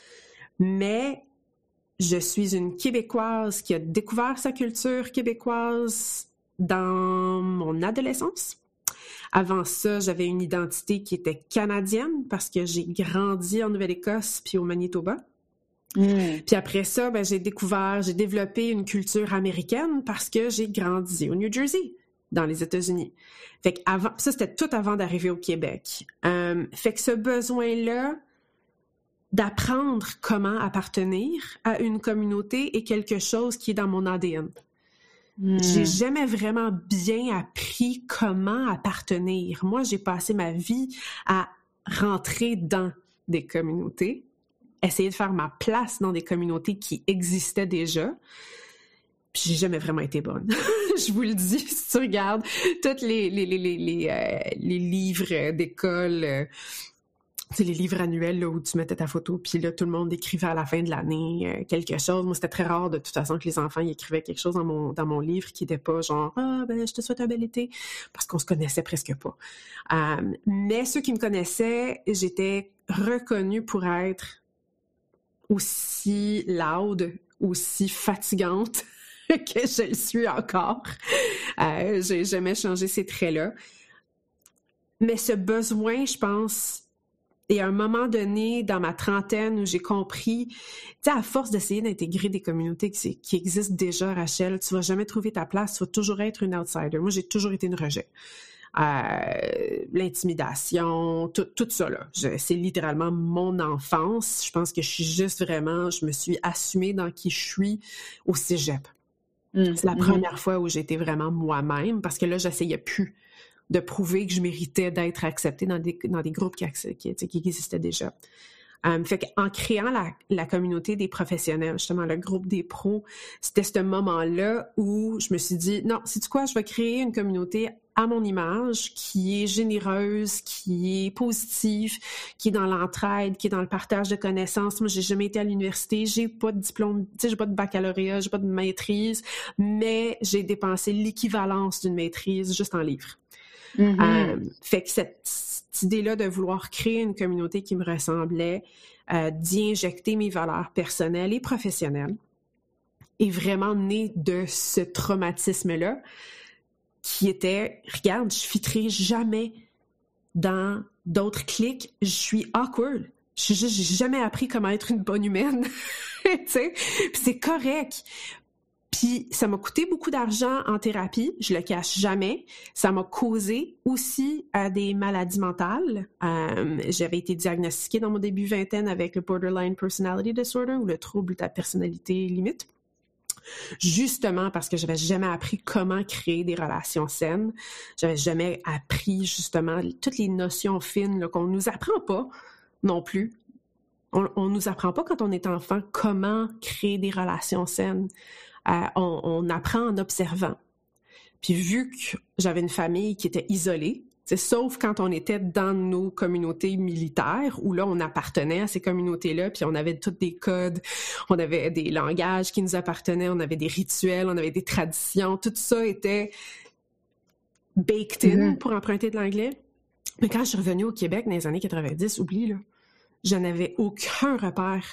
Mais je suis une Québécoise qui a découvert sa culture québécoise dans mon adolescence. Avant ça, j'avais une identité qui était canadienne parce que j'ai grandi en Nouvelle-Écosse puis au Manitoba. Puis après ça, j'ai développé une culture américaine parce que j'ai grandi au New Jersey, dans les États-Unis. Fait que ça, c'était tout avant d'arriver au Québec. Fait que ce besoin-là d'apprendre comment appartenir à une communauté est quelque chose qui est dans mon ADN. J'ai jamais vraiment bien appris comment appartenir. Moi, j'ai passé ma vie à rentrer dans des communautés, essayer de faire ma place dans des communautés qui existaient déjà. Puis j'ai jamais vraiment été bonne. Je vous le dis, si tu regardes tous les livres d'école, les livres annuels là, où tu mettais ta photo, puis là, tout le monde écrivait à la fin de l'année quelque chose. Moi, c'était très rare de toute façon que les enfants y écrivaient quelque chose dans mon livre qui n'était pas genre « Ah, je te souhaite un bel été », parce qu'on se connaissait presque pas. Mais ceux qui me connaissaient, j'étais reconnue pour être aussi loud, aussi fatigante que je le suis encore. J'ai jamais changé ces traits-là. Mais ce besoin, je pense... Et à un moment donné, dans ma trentaine, où j'ai compris, tu sais, à force d'essayer d'intégrer des communautés qui existent déjà, Rachel, tu vas jamais trouver ta place, tu vas toujours être une outsider. Moi, j'ai toujours été une rejet. l'intimidation, tout ça, là. C'est littéralement mon enfance. Je pense que je me suis assumée dans qui je suis au cégep. C'est la première fois où j'étais vraiment moi-même, parce que là, j'essayais plus de prouver que je méritais d'être acceptée dans des groupes qui existaient déjà. Fait qu'en créant la communauté des professionnels, justement, le groupe des pros, c'était ce moment-là où je me suis dit, non, sais-tu quoi, je vais créer une communauté à mon image, qui est généreuse, qui est positive, qui est dans l'entraide, qui est dans le partage de connaissances. Moi, j'ai jamais été à l'université, j'ai pas de diplôme, j'ai pas de baccalauréat, j'ai pas de maîtrise, mais j'ai dépensé l'équivalence d'une maîtrise juste en livres. Fait que cette idée-là de vouloir créer une communauté qui me ressemblait, d'y injecter mes valeurs personnelles et professionnelles, est vraiment née de ce traumatisme-là, qui était, regarde, je fitterai jamais dans d'autres clics, je suis awkward. J'ai jamais appris comment être une bonne humaine, tu sais, puis c'est correct. Puis ça m'a coûté beaucoup d'argent en thérapie, je le cache jamais. Ça m'a causé aussi des maladies mentales. J'avais été diagnostiquée dans mon début vingtaine avec le Borderline Personality Disorder, ou le trouble de la personnalité limite. Justement parce que j'avais jamais appris comment créer des relations saines. J'avais jamais appris justement toutes les notions fines là, qu'on nous apprend pas non plus. On nous apprend pas quand on est enfant comment créer des relations saines. On apprend en observant. Puis vu que j'avais une famille qui était isolée, sauf quand on était dans nos communautés militaires, où là, on appartenait à ces communautés-là, puis on avait tous des codes, on avait des langages qui nous appartenaient, on avait des rituels, on avait des traditions, tout ça était baked in, pour emprunter de l'anglais. Mais quand je suis revenue au Québec dans les années 90, oublie, là, je n'avais aucun repère.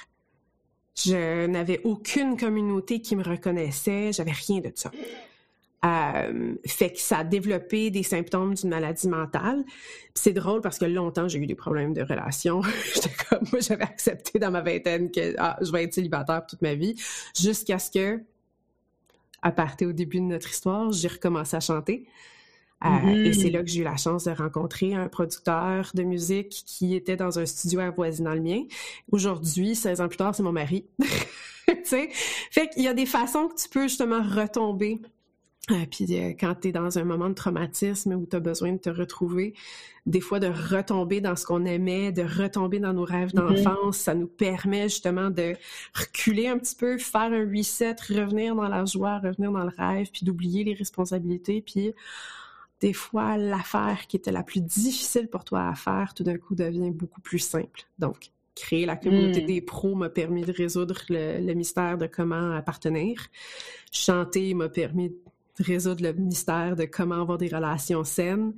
Je n'avais aucune communauté qui me reconnaissait, j'avais rien de ça. Fait que ça a développé des symptômes d'une maladie mentale. Puis c'est drôle parce que longtemps, j'ai eu des problèmes de relations. Moi, j'avais accepté dans ma vingtaine que je vais être célibataire toute ma vie, jusqu'à ce que, à partir au début de notre histoire, j'ai recommencé à chanter. Et c'est là que j'ai eu la chance de rencontrer un producteur de musique qui était dans un studio avoisinant le mien. Aujourd'hui, 16 ans plus tard, c'est mon mari. Tu sais? Fait qu'il y a des façons que tu peux justement retomber. Puis quand tu es dans un moment de traumatisme où tu as besoin de te retrouver, des fois de retomber dans ce qu'on aimait, de retomber dans nos rêves d'enfance, ça nous permet justement de reculer un petit peu, faire un reset, revenir dans la joie, revenir dans le rêve, puis d'oublier les responsabilités, puis des fois, l'affaire qui était la plus difficile pour toi à faire, tout d'un coup, devient beaucoup plus simple. Donc, créer la communauté des pros m'a permis de résoudre le mystère de comment appartenir. Chanter m'a permis de résoudre le mystère de comment avoir des relations saines.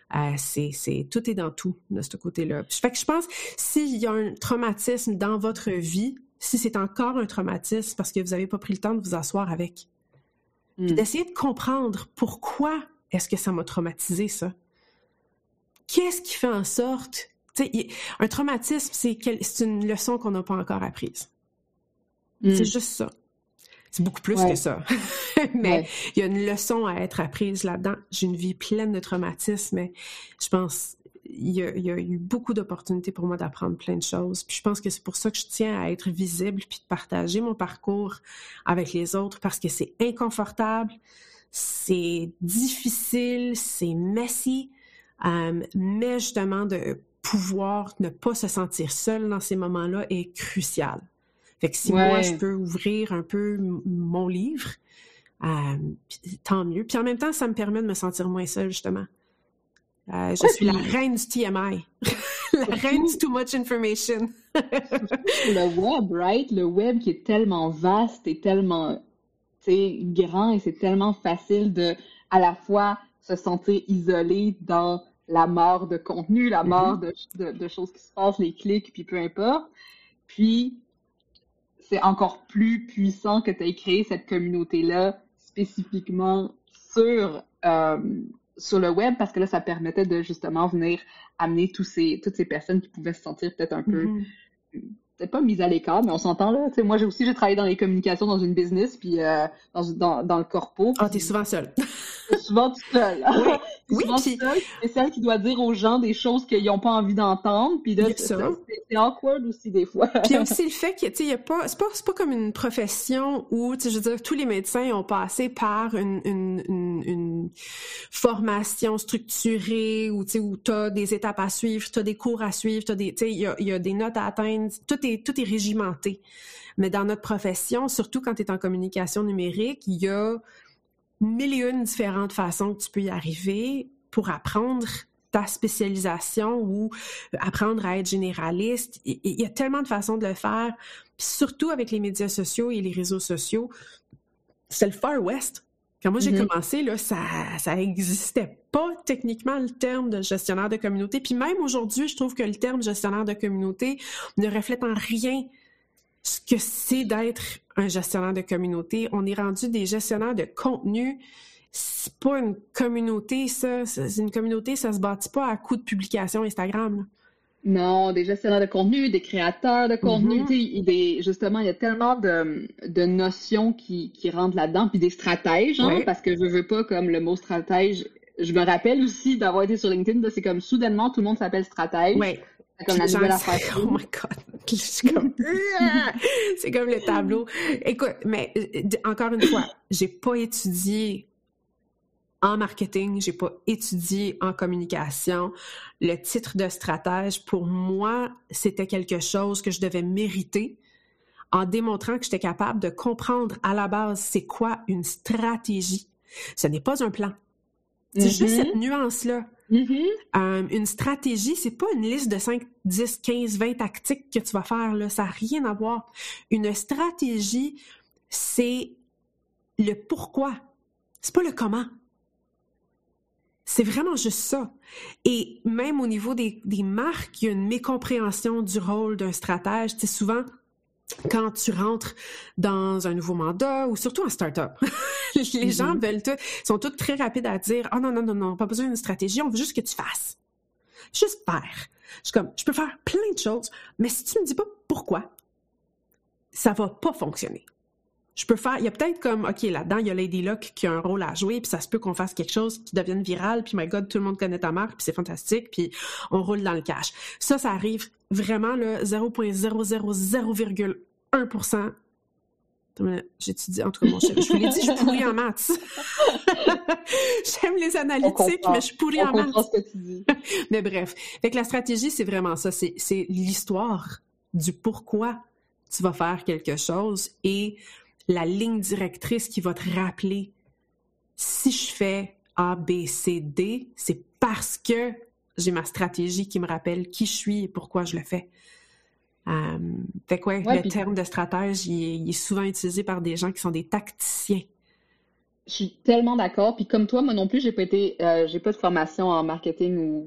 Tout est dans tout, de ce côté-là. Fait que je pense, s'il y a un traumatisme dans votre vie, si c'est encore un traumatisme parce que vous n'avez pas pris le temps de vous asseoir avec, puis d'essayer de comprendre pourquoi est-ce que ça m'a traumatisé, ça? Qu'est-ce qui fait en sorte... un traumatisme, c'est une leçon qu'on n'a pas encore apprise. C'est juste ça. C'est beaucoup plus que ça. Mais il y a une leçon à être apprise là-dedans. J'ai une vie pleine de traumatismes, mais je pense il y a eu beaucoup d'opportunités pour moi d'apprendre plein de choses. Puis je pense que c'est pour ça que je tiens à être visible puis de partager mon parcours avec les autres, parce que c'est inconfortable, c'est difficile, c'est messy, mais justement de pouvoir ne pas se sentir seul dans ces moments-là est crucial. Fait que si moi, je peux ouvrir un peu mon livre, tant mieux. Puis en même temps, ça me permet de me sentir moins seule, justement. Je suis la reine du TMI. La reine du too much information.
Le web, right? Le web qui est tellement vaste et tellement grand, et c'est tellement facile de, à la fois, se sentir isolé dans la mort de contenu, la mort de choses qui se passent, les clics, puis peu importe. Puis, c'est encore plus puissant que tu aies créé cette communauté-là spécifiquement sur le web, parce que là, ça permettait de justement venir amener toutes ces personnes qui pouvaient se sentir peut-être un peu, peut-être pas mises à l'écart, mais on s'entend là. Tu sais, moi, j'ai travaillé dans les communications dans une business, puis dans le corpo.
Ah, t'es souvent seule.
T'es souvent toute seule.
Oui,
puis c'est celle qui doit dire aux gens des choses qu'ils n'ont pas envie d'entendre, puis là, c'est awkward aussi des fois.
Puis aussi le fait que, tu sais, c'est pas comme une profession où, tu sais, je veux dire, tous les médecins ont passé par une formation structurée où, tu sais, où t'as des étapes à suivre, t'as des cours à suivre, tu sais, il y a des notes à atteindre, tout est régimenté. Mais dans notre profession, surtout quand tu es en communication numérique, il y a 1001 différentes façons que tu peux y arriver pour apprendre ta spécialisation ou apprendre à être généraliste. Il y a tellement de façons de le faire. Puis surtout avec les médias sociaux et les réseaux sociaux, c'est le Far West. Quand moi j'ai commencé, là, ça existait pas techniquement le terme de gestionnaire de communauté. Puis même aujourd'hui, je trouve que le terme gestionnaire de communauté ne reflète en rien ce que c'est d'être un gestionnaire de communauté. On est rendu des gestionnaires de contenu. C'est pas une communauté, ça. C'est une communauté, ça se bâtit pas à coup de publication Instagram, là.
Non, des gestionnaires de contenu, des créateurs de contenu, justement, il y a tellement de notions qui rentrent là-dedans, puis des stratèges, hein, parce que je veux pas comme le mot stratège. Je me rappelle aussi d'avoir été sur LinkedIn, c'est comme soudainement tout le monde s'appelle stratège.
Oui.
C'est comme la nouvelle affaire.
Oh my God! Je suis comme... c'est comme le tableau. Écoute, mais encore une fois, j'ai pas étudié en marketing, j'ai pas étudié en communication. Le titre de stratège, pour moi, c'était quelque chose que je devais mériter en démontrant que j'étais capable de comprendre à la base c'est quoi une stratégie. Ce n'est pas un plan. C'est juste cette nuance-là. Une stratégie, c'est pas une liste de 5, 10, 15, 20 tactiques que tu vas faire, là. Ça n'a rien à voir. Une stratégie, c'est le pourquoi. C'est pas le comment. C'est vraiment juste ça. Et même au niveau des marques, il y a une mécompréhension du rôle d'un stratège. Tu sais, souvent, quand tu rentres dans un nouveau mandat ou surtout en start-up, les gens sont tous très rapides à dire « Ah non, pas besoin d'une stratégie, on veut juste que tu fasses. » Juste faire. Je peux faire plein de choses, mais si tu me dis pas pourquoi, ça va pas fonctionner. Il y a peut-être comme, OK, là-dedans, il y a Lady Luck qui a un rôle à jouer, puis ça se peut qu'on fasse quelque chose qui devienne viral, puis my God, tout le monde connaît ta marque, puis c'est fantastique, puis on roule dans le cash. Ça arrive vraiment, là, 0,000,1%. J'étudie, en tout cas, mon chef, je vous l'ai dit, je suis pourrie en maths. J'aime les analytiques, mais je suis pourrie en maths.
On comprend ce que tu dis.
Mais bref. Fait que la stratégie, c'est vraiment ça. C'est l'histoire du pourquoi tu vas faire quelque chose et la ligne directrice qui va te rappeler si je fais A, B, C, D, c'est parce que j'ai ma stratégie qui me rappelle qui je suis et pourquoi je le fais. Fait que le terme de stratège, il est souvent utilisé par des gens qui sont des tacticiens.
Je suis tellement d'accord. Puis comme toi, moi non plus, j'ai pas de formation en marketing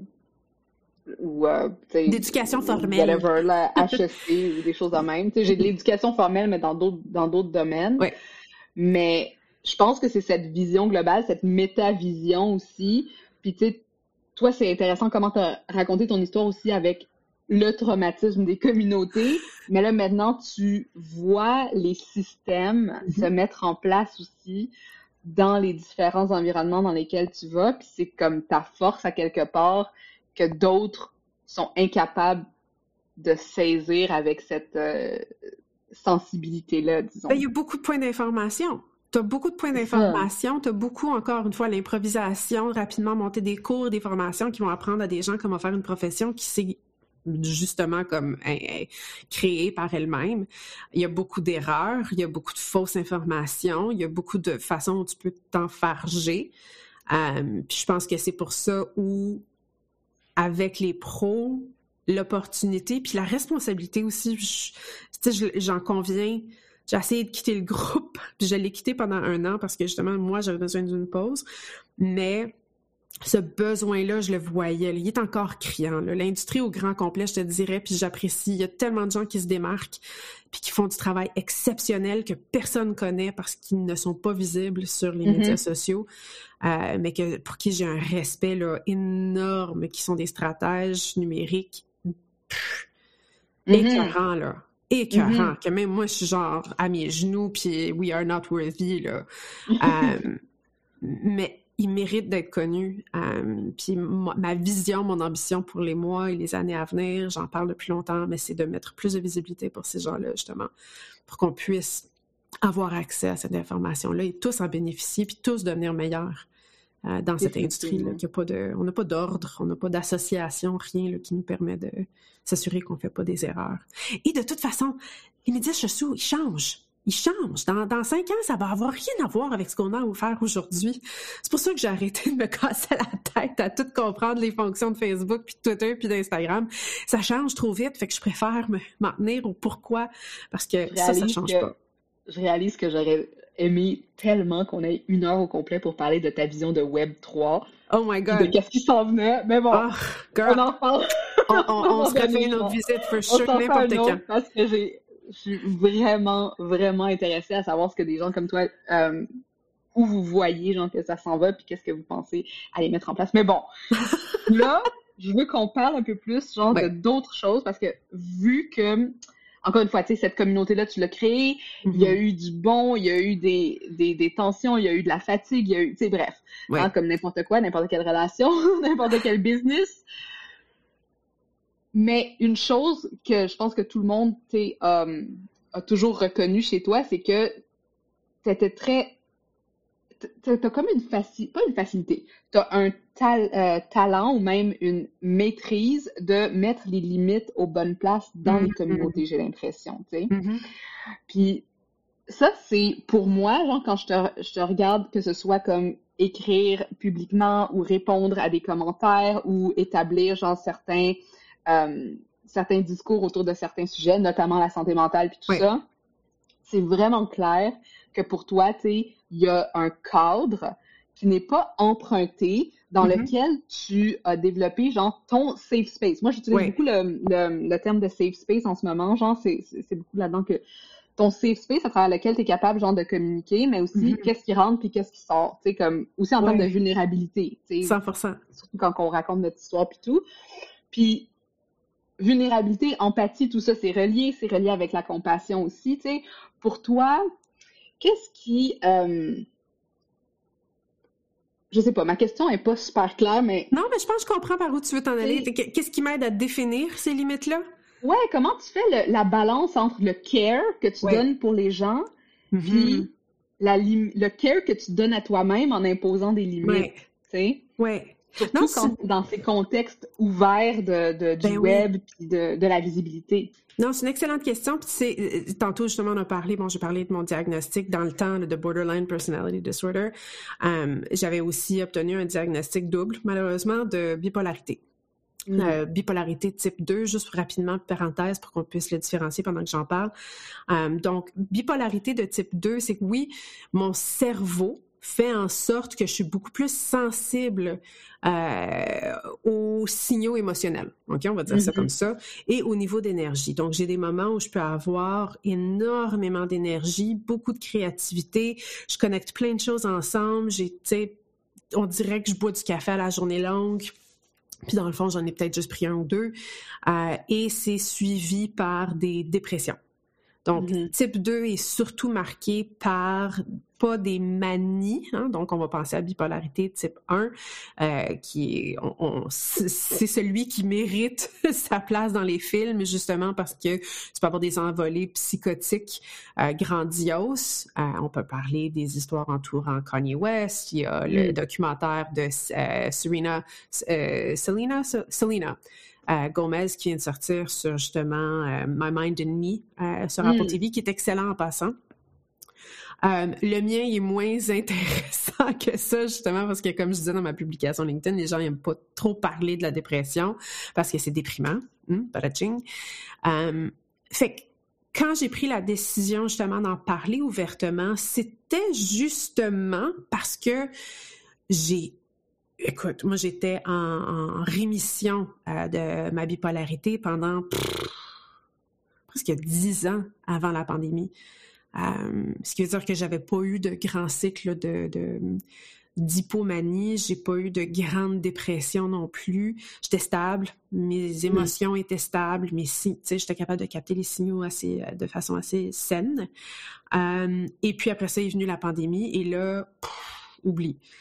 ou
d'éducation formelle.
Whatever, là, HEC ou des choses de même. T'sais, j'ai de l'éducation formelle, mais dans d'autres domaines.
Oui.
Mais je pense que c'est cette vision globale, cette méta-vision aussi. Puis tu sais, toi, c'est intéressant comment tu as raconté ton histoire aussi avec le traumatisme des communautés. Mais là, maintenant, tu vois les systèmes se mettre en place aussi dans les différents environnements dans lesquels tu vas. Puis c'est comme ta force à quelque part que d'autres sont incapables de saisir avec cette sensibilité-là, disons.
Il y a beaucoup de points d'information. Tu as beaucoup de points d'information. Tu as beaucoup, encore une fois, l'improvisation, rapidement monter des cours, des formations qui vont apprendre à des gens comment faire une profession qui s'est justement comme créée par elle-même. Il y a beaucoup d'erreurs, il y a beaucoup de fausses informations, il y a beaucoup de façons où tu peux t'enfarger. Puis je pense que c'est pour ça où avec les pros, l'opportunité, puis la responsabilité aussi, j'en conviens, j'ai essayé de quitter le groupe, puis je l'ai quitté pendant 1 an parce que justement, moi, j'avais besoin d'une pause, mais ce besoin-là, je le voyais, il est encore criant. Là. L'industrie au grand complet, je te dirais, puis j'apprécie, il y a tellement de gens qui se démarquent, puis qui font du travail exceptionnel que personne connaît parce qu'ils ne sont pas visibles sur les médias sociaux, mais pour qui j'ai un respect là, énorme, qui sont des stratèges numériques écœurants, là. Écœurants, que même moi, je suis genre à mes genoux, puis we are not worthy, là. Mais il mérite d'être connu. Puis ma vision, mon ambition pour les mois et les années à venir, j'en parle depuis longtemps, mais c'est de mettre plus de visibilité pour ces gens-là, justement, pour qu'on puisse avoir accès à cette information-là et tous en bénéficier, puis tous devenir meilleurs dans cette industrie-là. On n'a pas d'ordre, on n'a pas d'association, rien là, qui nous permet de s'assurer qu'on ne fait pas des erreurs. Et de toute façon, les médias sociaux, ils changent. Ils changent. Dans 5 ans, ça va avoir rien à voir avec ce qu'on a à offert aujourd'hui. C'est pour ça que j'ai arrêté de me casser la tête à tout comprendre les fonctions de Facebook, puis de Twitter, puis d'Instagram. Ça change trop vite, fait que je préfère m'en tenir au pourquoi, parce que ça change pas.
Je réalise que j'aurais aimé tellement qu'on ait 1 heure au complet pour parler de ta vision de Web 3.
Oh my God!
De qu'est-ce qui s'en venait. Mais bon, on en parle.
On se refait une autre visite, for sure, n'importe quand.
Parce que je suis vraiment, vraiment intéressée à savoir ce que des gens comme toi, où vous voyez, genre, que ça s'en va, puis qu'est-ce que vous pensez à les mettre en place. Mais bon, là, je veux qu'on parle un peu plus, genre, de d'autres choses, parce que vu que, encore une fois, tu sais, cette communauté-là, tu l'as créée, il y a eu du bon, il y a eu des tensions, il y a eu de la fatigue, il y a eu, tu sais, bref, hein, comme n'importe quoi, n'importe quelle relation, n'importe quel business. Mais une chose que je pense que tout le monde a toujours reconnu chez toi, c'est que t'étais t'as comme pas une facilité, t'as un talent ou même une maîtrise de mettre les limites aux bonnes places dans les communautés, j'ai l'impression, tu sais. Puis ça, c'est pour moi, genre, quand je te regarde, que ce soit comme écrire publiquement ou répondre à des commentaires ou établir, genre, certains discours autour de certains sujets, notamment la santé mentale puis tout ça, c'est vraiment clair que pour toi, tu sais, il y a un cadre qui n'est pas emprunté dans lequel tu as développé, genre, ton safe space. Moi, j'utilise beaucoup le terme de safe space en ce moment, genre, c'est beaucoup là-dedans que ton safe space à travers lequel tu es capable, genre, de communiquer, mais aussi qu'est-ce qui rentre puis qu'est-ce qui sort, tu sais, comme, aussi en termes de vulnérabilité, tu sais.
100%.
Surtout quand on raconte notre histoire puis tout. Puis, vulnérabilité, empathie, tout ça, c'est relié avec la compassion aussi, tu sais. Pour toi, qu'est-ce qui... je sais pas, ma question est pas super claire, mais...
Non, mais je pense que je comprends par où tu veux t'en aller. Qu'est-ce qui m'aide à définir ces limites-là?
Ouais, comment tu fais la balance entre le care que tu donnes pour les gens, puis le care que tu donnes à toi-même en imposant des limites, tu sais?
Ouais.
Surtout dans ces contextes ouverts du web puis de la visibilité.
Non, c'est une excellente question. Puis tantôt, justement, j'ai parlé de mon diagnostic dans le temps de Borderline Personality Disorder. J'avais aussi obtenu un diagnostic double, malheureusement, de bipolarité. Bipolarité type 2, juste rapidement, parenthèse, pour qu'on puisse le différencier pendant que j'en parle. Donc, bipolarité de type 2, c'est que oui, mon cerveau fait en sorte que je suis beaucoup plus sensible aux signaux émotionnels. OK, on va dire ça comme ça. Et au niveau d'énergie. Donc, j'ai des moments où je peux avoir énormément d'énergie, beaucoup de créativité. Je connecte plein de choses ensemble. On dirait que je bois du café à la journée longue. Puis dans le fond, j'en ai peut-être juste pris 1 ou 2. Et c'est suivi par des dépressions. Donc, type 2 est surtout marqué par pas des manies, hein? Donc on va penser à bipolarité type 1, c'est celui qui mérite sa place dans les films, justement parce que tu peux avoir des envolées psychotiques grandioses. On peut parler des histoires entourant Kanye West, il y a le documentaire de Selena Gomez qui vient de sortir sur justement My Mind and Me sur Apple TV, qui est excellent en passant. Le mien, il est moins intéressant que ça, justement, parce que, comme je disais dans ma publication LinkedIn, les gens n'aiment pas trop parler de la dépression parce que c'est déprimant. Fait que quand j'ai pris la décision, justement, d'en parler ouvertement, c'était justement parce que écoute, moi, j'étais en rémission de ma bipolarité pendant presque 10 ans avant la pandémie. Ce qui veut dire que j'avais pas eu de grand cycle d'hypomanie, j'ai pas eu de grande dépression non plus. J'étais stable, mes émotions étaient stables, j'étais capable de capter les signaux de façon assez saine. Et puis après ça est venue la pandémie et là, oublie.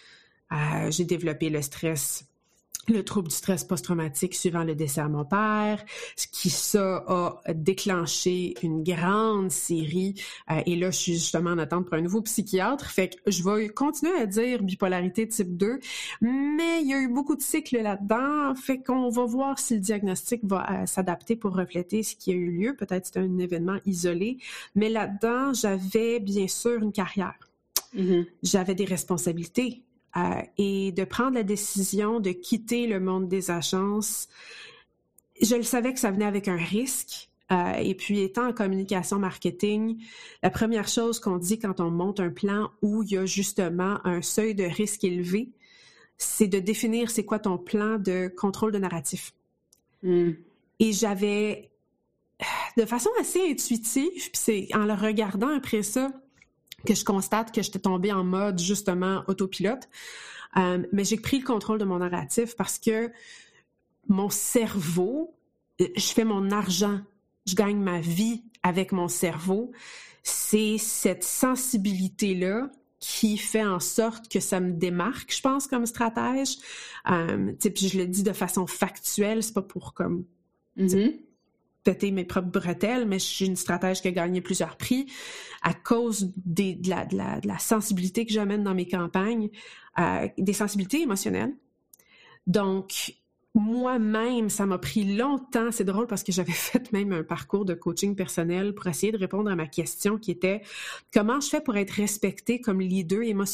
J'ai développé le trouble du stress post-traumatique suivant le décès à mon père, ce qui a déclenché une grande série. Et là, je suis justement en attente pour un nouveau psychiatre. Fait que je vais continuer à dire bipolarité type 2, mais il y a eu beaucoup de cycles là-dedans. Fait qu'on va voir si le diagnostic va s'adapter pour refléter ce qui a eu lieu. Peut-être c'est un événement isolé. Mais là-dedans, j'avais bien sûr une carrière. Mm-hmm. J'avais des responsabilités. Et de prendre la décision de quitter le monde des agences, je le savais que ça venait avec un risque. Et puis, étant en communication marketing, la première chose qu'on dit quand on monte un plan où il y a justement un seuil de risque élevé, c'est de définir c'est quoi ton plan de contrôle de narratif. Mm. Et j'avais, de façon assez intuitive, puis c'est en le regardant après ça, que je constate que j'étais tombée en mode, justement, autopilote. Mais j'ai pris le contrôle de mon narratif parce que mon cerveau, je fais mon argent, je gagne ma vie avec mon cerveau. C'est cette sensibilité-là qui fait en sorte que ça me démarque, je pense, comme stratège. Puis je le dis de façon factuelle, c'est pas pour comme... Mm-hmm. péter mes propres bretelles, mais je suis une stratège qui a gagné plusieurs prix à cause de la sensibilité que j'amène dans mes campagnes, des sensibilités émotionnelles. Donc, moi-même, ça m'a pris longtemps. C'est drôle parce que j'avais fait même un parcours de coaching personnel pour essayer de répondre à ma question qui était « Comment je fais pour être respectée comme leader émotionnel? »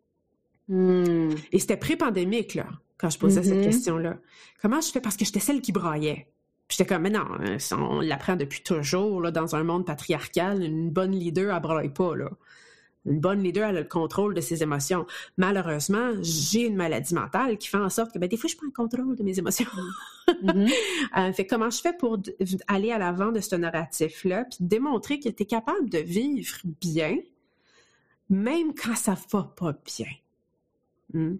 Et c'était pré-pandémique, là, quand je posais cette question-là. Comment je fais? Parce que j'étais celle qui braillait. Puis j'étais comme, mais non, on l'apprend depuis toujours, là, dans un monde patriarcal, une bonne leader, elle braille pas, là. Une bonne leader, elle a le contrôle de ses émotions. Malheureusement, j'ai une maladie mentale qui fait en sorte que, des fois, je prends le contrôle de mes émotions. Fait comment je fais pour aller à l'avant de ce narratif-là, puis démontrer que tu es capable de vivre bien, même quand ça va pas bien.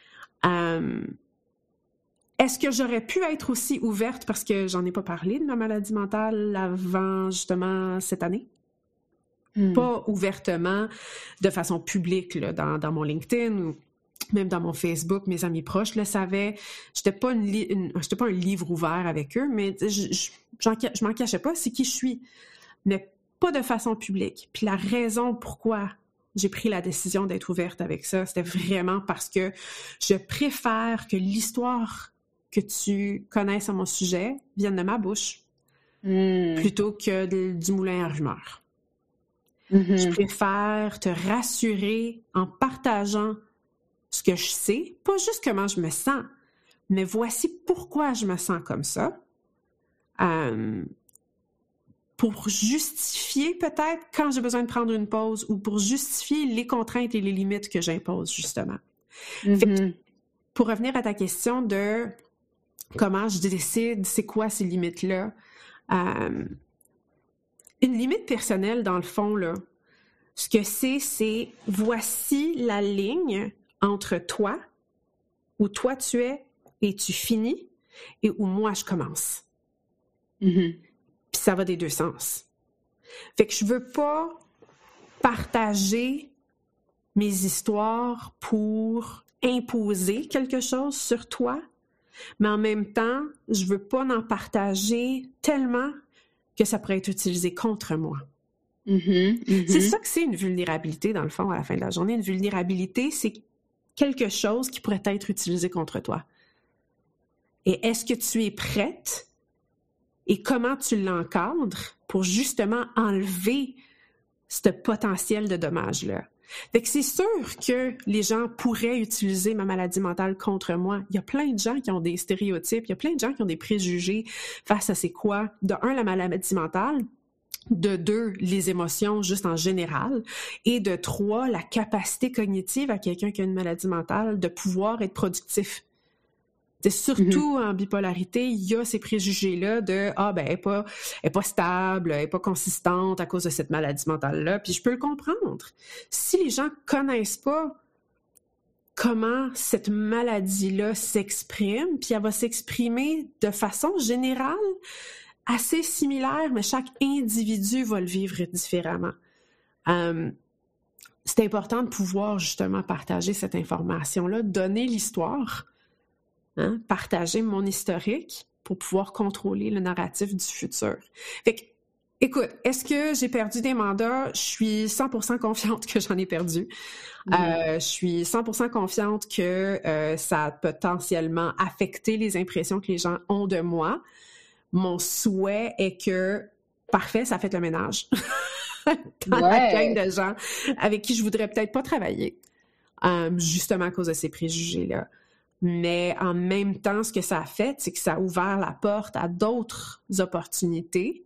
Est-ce que j'aurais pu être aussi ouverte, parce que j'en ai pas parlé de ma maladie mentale avant, justement, cette année? Pas ouvertement, de façon publique, là, dans mon LinkedIn ou même dans mon Facebook, mes amis proches le savaient. J'étais pas un livre ouvert avec eux, mais je m'en cachais pas, c'est qui je suis. Mais pas de façon publique. Puis la raison pourquoi j'ai pris la décision d'être ouverte avec ça, c'était vraiment parce que je préfère que l'histoire que tu connaisses à mon sujet vienne de ma bouche plutôt que du moulin à rumeurs. Je préfère te rassurer en partageant ce que je sais, pas juste comment je me sens, mais voici pourquoi je me sens comme ça, pour justifier peut-être quand j'ai besoin de prendre une pause ou pour justifier les contraintes et les limites que j'impose, justement. Fait que, pour revenir à ta question de comment je décide, c'est quoi ces limites-là, une limite personnelle, dans le fond, là, ce que c'est voici la ligne entre toi, où toi tu es et tu finis, et où moi je commence. Puis ça va des deux sens. Fait que je veux pas partager mes histoires pour imposer quelque chose sur toi, mais en même temps, je veux pas en partager tellement que ça pourrait être utilisé contre moi. C'est ça que c'est une vulnérabilité, dans le fond, à la fin de la journée. Une vulnérabilité, c'est quelque chose qui pourrait être utilisé contre toi. Et est-ce que tu es prête et comment tu l'encadres pour justement enlever ce potentiel de dommage-là? Fait que c'est sûr que les gens pourraient utiliser ma maladie mentale contre moi. Il y a plein de gens qui ont des stéréotypes, il y a plein de gens qui ont des préjugés face à c'est quoi? De un, la maladie mentale, de deux, les émotions juste en général, et de trois, la capacité cognitive à quelqu'un qui a une maladie mentale de pouvoir être productif. C'est surtout en bipolarité, il y a ces préjugés-là de « Ah, ben, elle est pas stable, elle est pas consistante à cause de cette maladie mentale-là. » Puis je peux le comprendre. Si les gens connaissent pas comment cette maladie-là s'exprime, puis elle va s'exprimer de façon générale, assez similaire, mais chaque individu va le vivre différemment. c'est important de pouvoir justement partager cette information-là, donner l'histoire, hein, partager mon historique pour pouvoir contrôler le narratif du futur. Fait que, écoute, est-ce que j'ai perdu des mandats? Je suis 100% confiante que j'en ai perdu. Je suis 100% confiante que ça a potentiellement affecté les impressions que les gens ont de moi. Mon souhait est que, parfait, ça fait le ménage. Dans la gang de gens avec qui je voudrais peut-être pas travailler, justement à cause de ces préjugés-là. Mais en même temps, ce que ça a fait, c'est que ça a ouvert la porte à d'autres opportunités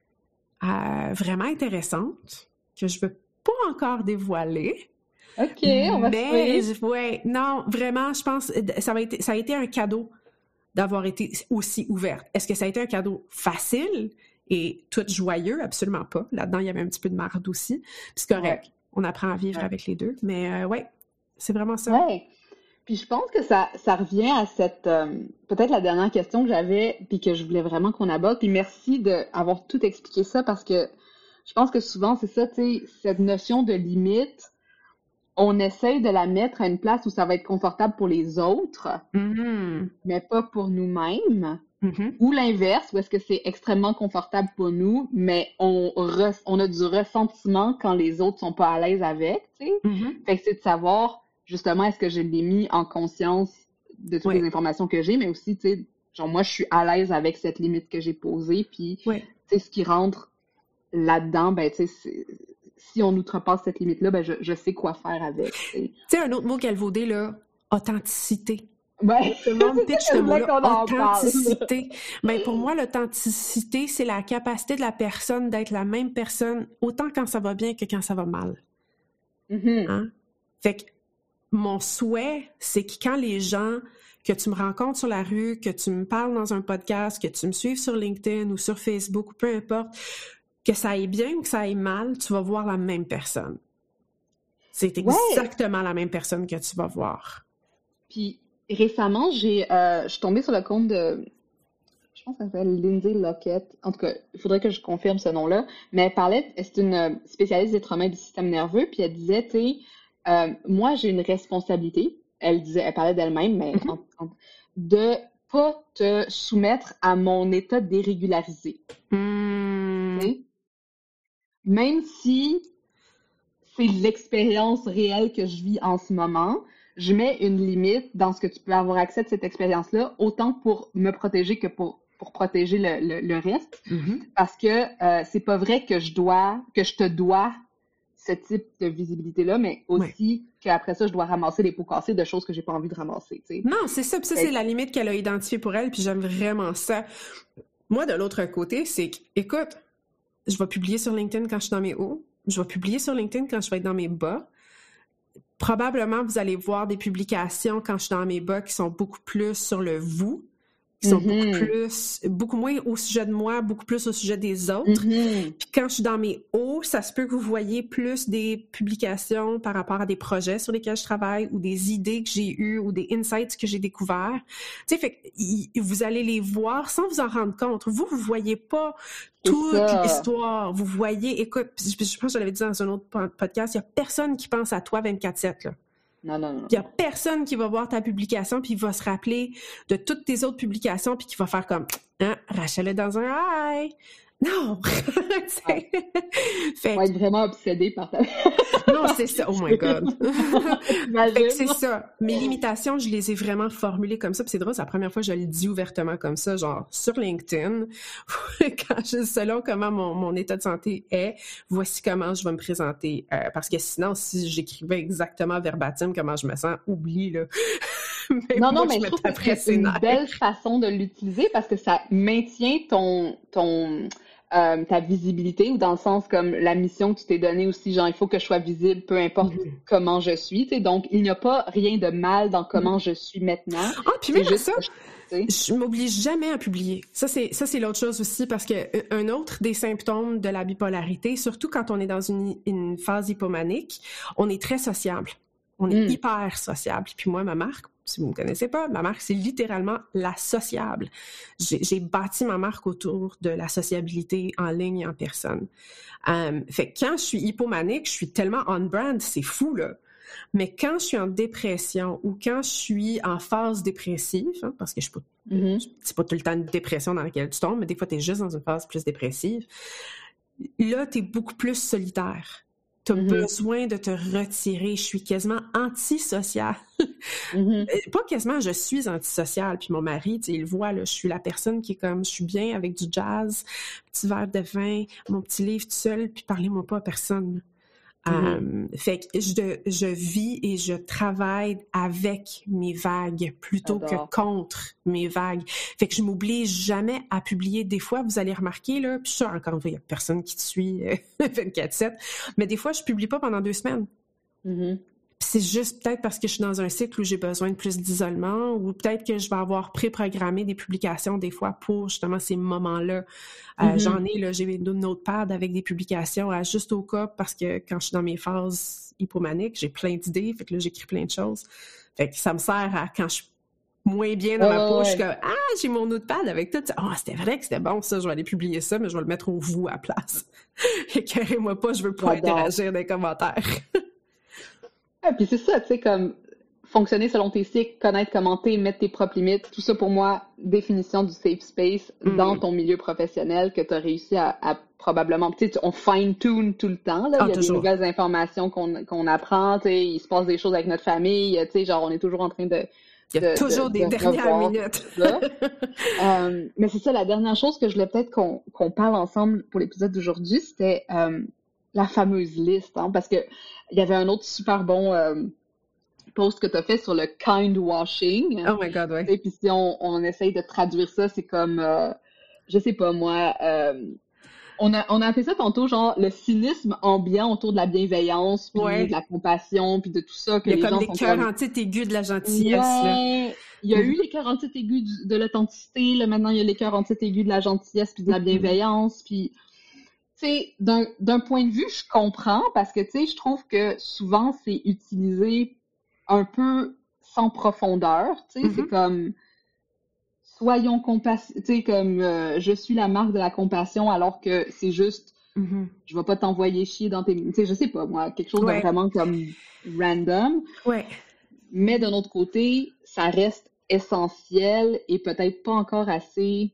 vraiment intéressantes que je veux pas encore dévoiler.
OK, on va se
ouais, non, vraiment, je pense ça a été un cadeau d'avoir été aussi ouverte. Est-ce que ça a été un cadeau facile et tout joyeux? Absolument pas. Là-dedans, il y avait un petit peu de marde aussi. Puis c'est correct. Ouais. On apprend à vivre avec les deux. Mais ouais, c'est vraiment ça.
Ouais. Puis je pense que ça revient à cette... peut-être la dernière question que j'avais puis que je voulais vraiment qu'on aborde. Puis merci d'avoir tout expliqué ça parce que je pense que souvent, c'est ça, tu sais, cette notion de limite, on essaye de la mettre à une place où ça va être confortable pour les autres, mais pas pour nous-mêmes. Ou l'inverse, où est-ce que c'est extrêmement confortable pour nous, mais on a du ressentiment quand les autres sont pas à l'aise avec, tu sais. Fait que c'est de savoir, justement, est-ce que je l'ai mis en conscience de toutes les informations que j'ai, mais aussi, tu sais, genre, moi, je suis à l'aise avec cette limite que j'ai posée, puis, tu sais, ce qui rentre là-dedans, ben, tu sais, si on outrepasse cette limite-là, ben, je sais quoi faire avec, tu
sais, un autre mot galvaudé, là, authenticité.
Ouais.
Tout le monde pitch ce mot-là, authenticité. Mais pour moi, l'authenticité, c'est la capacité de la personne d'être la même personne, autant quand ça va bien que quand ça va mal. Hein? Fait que mon souhait, c'est que quand les gens, que tu me rencontres sur la rue, que tu me parles dans un podcast, que tu me suives sur LinkedIn ou sur Facebook, ou peu importe, que ça aille bien ou que ça aille mal, tu vas voir la même personne. C'est exactement la même personne que tu vas voir.
Puis, récemment, je suis tombée sur le compte de, je pense que ça s'appelle Lindsay Lockett. En tout cas, il faudrait que je confirme ce nom-là. Mais elle parlait, c'est une spécialiste des traumas du système nerveux, puis elle disait, tu sais, moi, j'ai une responsabilité. Elle parlait d'elle-même, mais de pas te soumettre à mon état dérégularisé. Même si c'est l'expérience réelle que je vis en ce moment, je mets une limite dans ce que tu peux avoir accès à cette expérience-là, autant pour me protéger que pour protéger le reste. Parce que c'est pas vrai que je te dois ce type de visibilité-là, mais aussi qu'après ça, je dois ramasser les pots cassés de choses que j'ai pas envie de ramasser, tu sais.
Non, c'est ça. Puis ça, c'est la limite qu'elle a identifiée pour elle, puis j'aime vraiment ça. Moi, de l'autre côté, c'est que, écoute, je vais publier sur LinkedIn quand je suis dans mes hauts, je vais publier sur LinkedIn quand je vais être dans mes bas. Probablement, vous allez voir des publications quand je suis dans mes bas qui sont beaucoup plus sur le vous, qui sont beaucoup moins au sujet de moi, beaucoup plus au sujet des autres. Puis quand je suis dans mes hauts, ça se peut que vous voyez plus des publications par rapport à des projets sur lesquels je travaille ou des idées que j'ai eues ou des insights que j'ai découverts. Tu sais, fait que vous allez les voir sans vous en rendre compte. Vous voyez pas toute l'histoire. Vous voyez, écoute, je pense que je l'avais dit dans un autre podcast, il y a personne qui pense à toi 24/7, là.
Non.
Il y a personne qui va voir ta publication puis va se rappeler de toutes tes autres publications puis qui va faire comme Rachel est dans un high. Non!
Fait que... va être vraiment obsédé par ta...
Non, c'est ça. Oh my God! Fait que c'est ça. Mes limitations, je les ai vraiment formulées comme ça. Puis c'est drôle, c'est la première fois que je le dis ouvertement comme ça, genre sur LinkedIn. Selon comment mon état de santé est, voici comment je vais me présenter. Parce que sinon, si j'écrivais exactement verbatim comment je me sens, oublie, là. Mais
mais je trouve que c'est une belle façon de l'utiliser parce que ça maintient ta visibilité ou dans le sens comme la mission que tu t'es donnée aussi, genre il faut que je sois visible peu importe comment je suis, tu sais, donc il n'y a pas rien de mal dans comment je suis maintenant.
Ah, puis même ça, je m'oblige jamais à publier. Ça c'est l'autre chose aussi parce que un autre des symptômes de la bipolarité, surtout quand on est dans une phase hypomanique, on est très sociable. On est hyper sociable. Puis moi, ma marque, si vous ne me connaissez pas, ma marque, c'est littéralement la sociable. J'ai bâti ma marque autour de la sociabilité en ligne et en personne. Fait que quand je suis hypomanique, je suis tellement on-brand, c'est fou, là. Mais quand je suis en dépression ou quand je suis en phase dépressive, hein, parce que c'est pas tout le temps une dépression dans laquelle tu tombes, mais des fois, tu es juste dans une phase plus dépressive, là, tu es beaucoup plus solitaire. Tu as besoin de te retirer. Je suis quasiment antisociale. Pas quasiment, je suis antisociale. Puis mon mari, tu sais, il le voit, là, je suis la personne qui est comme, je suis bien avec du jazz, petit verre de vin, mon petit livre tout seul, puis parlez-moi pas à personne. Fait que je vis et je travaille avec mes vagues plutôt que contre mes vagues. Fait que je m'oblige jamais à publier. Des fois, vous allez remarquer, là, puis ça, encore une fois, il y a personne qui te suit 24/7, mais des fois, je publie pas pendant 2 semaines. C'est juste peut-être parce que je suis dans un cycle où j'ai besoin de plus d'isolement ou peut-être que je vais avoir préprogrammé des publications des fois pour justement ces moments-là. J'en ai, là, j'ai une notepad avec des publications juste au cas parce que quand je suis dans mes phases hypomaniques, j'ai plein d'idées, fait que là, j'écris plein de choses. Fait que ça me sert à quand je suis moins bien dans ma peau, je suis comme « Ah, j'ai mon notepad avec tout. Ah, c'était vrai que c'était bon ça, je vais aller publier ça, mais je vais le mettre au vous à la place. Écœurez-moi pas, je veux pas interagir dans les commentaires. »
Puis c'est ça, tu sais, comme fonctionner selon tes cycles, connaître, commenter, mettre tes propres limites, tout ça pour moi, définition du safe space dans ton milieu professionnel que tu as réussi à probablement, tu sais, on fine-tune tout le temps, là, il y a des nouvelles informations qu'on apprend, tu sais, il se passe des choses avec notre famille, tu sais, genre on est toujours en train de...
Il y a toujours des dernières minutes.
Mais c'est ça, la dernière chose que je voulais peut-être qu'on parle ensemble pour l'épisode d'aujourd'hui, c'était la fameuse liste, hein, parce que il y avait un autre super bon post que tu as fait sur le kind washing.
Oh my God, ouais.
Et puis si on essaye de traduire ça, c'est comme, je sais pas moi, on a appelé ça tantôt genre le cynisme ambiant autour de la bienveillance, puis de la compassion, puis de tout ça. Que
il y a
les
comme
gens
les cœurs en titre aigus de la gentillesse. Là.
Il y a eu les cœurs en titre aigus de l'authenticité, là maintenant il y a les cœurs en titre aigus de la gentillesse, puis de la bienveillance, puis... Tu sais, d'un point de vue, je comprends parce que, tu sais, je trouve que souvent, c'est utilisé un peu sans profondeur, tu sais, c'est comme soyons compassionnés, tu sais, comme je suis la marque de la compassion alors que c'est juste, je vais pas t'envoyer chier dans tes... Tu sais, je sais pas, moi, quelque chose de vraiment comme random. Mais d'un autre côté, ça reste essentiel et peut-être pas encore assez...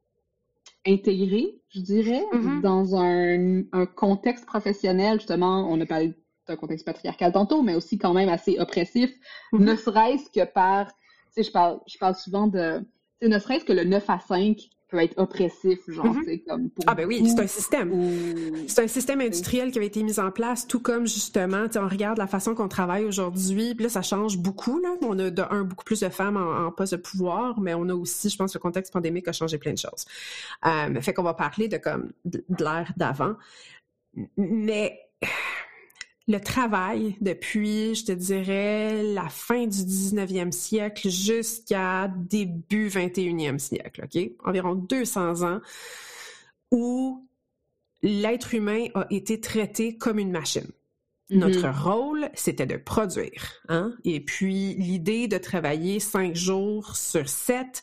intégré, je dirais, dans un contexte professionnel, justement, on a parlé d'un contexte patriarcal tantôt, mais aussi quand même assez oppressif, ne serait-ce que par, tu sais, je parle souvent de, tu sais, ne serait-ce que le 9 à 5 peut être oppressif, genre, tu sais, comme pour...
Ah ben oui, c'est un système. C'est un système industriel qui avait été mis en place, tout comme, justement, tu sais, on regarde la façon qu'on travaille aujourd'hui, puis là, ça change beaucoup, là. On a beaucoup plus de femmes en poste de pouvoir, mais on a aussi, je pense, le contexte pandémique a changé plein de choses. Fait qu'on va parler de l'ère d'avant. Mais... le travail depuis, je te dirais, la fin du 19e siècle jusqu'à début 21e siècle, OK? Environ 200 ans, où l'être humain a été traité comme une machine. Notre rôle, c'était de produire, hein? Et puis, l'idée de travailler 5 jours sur 7,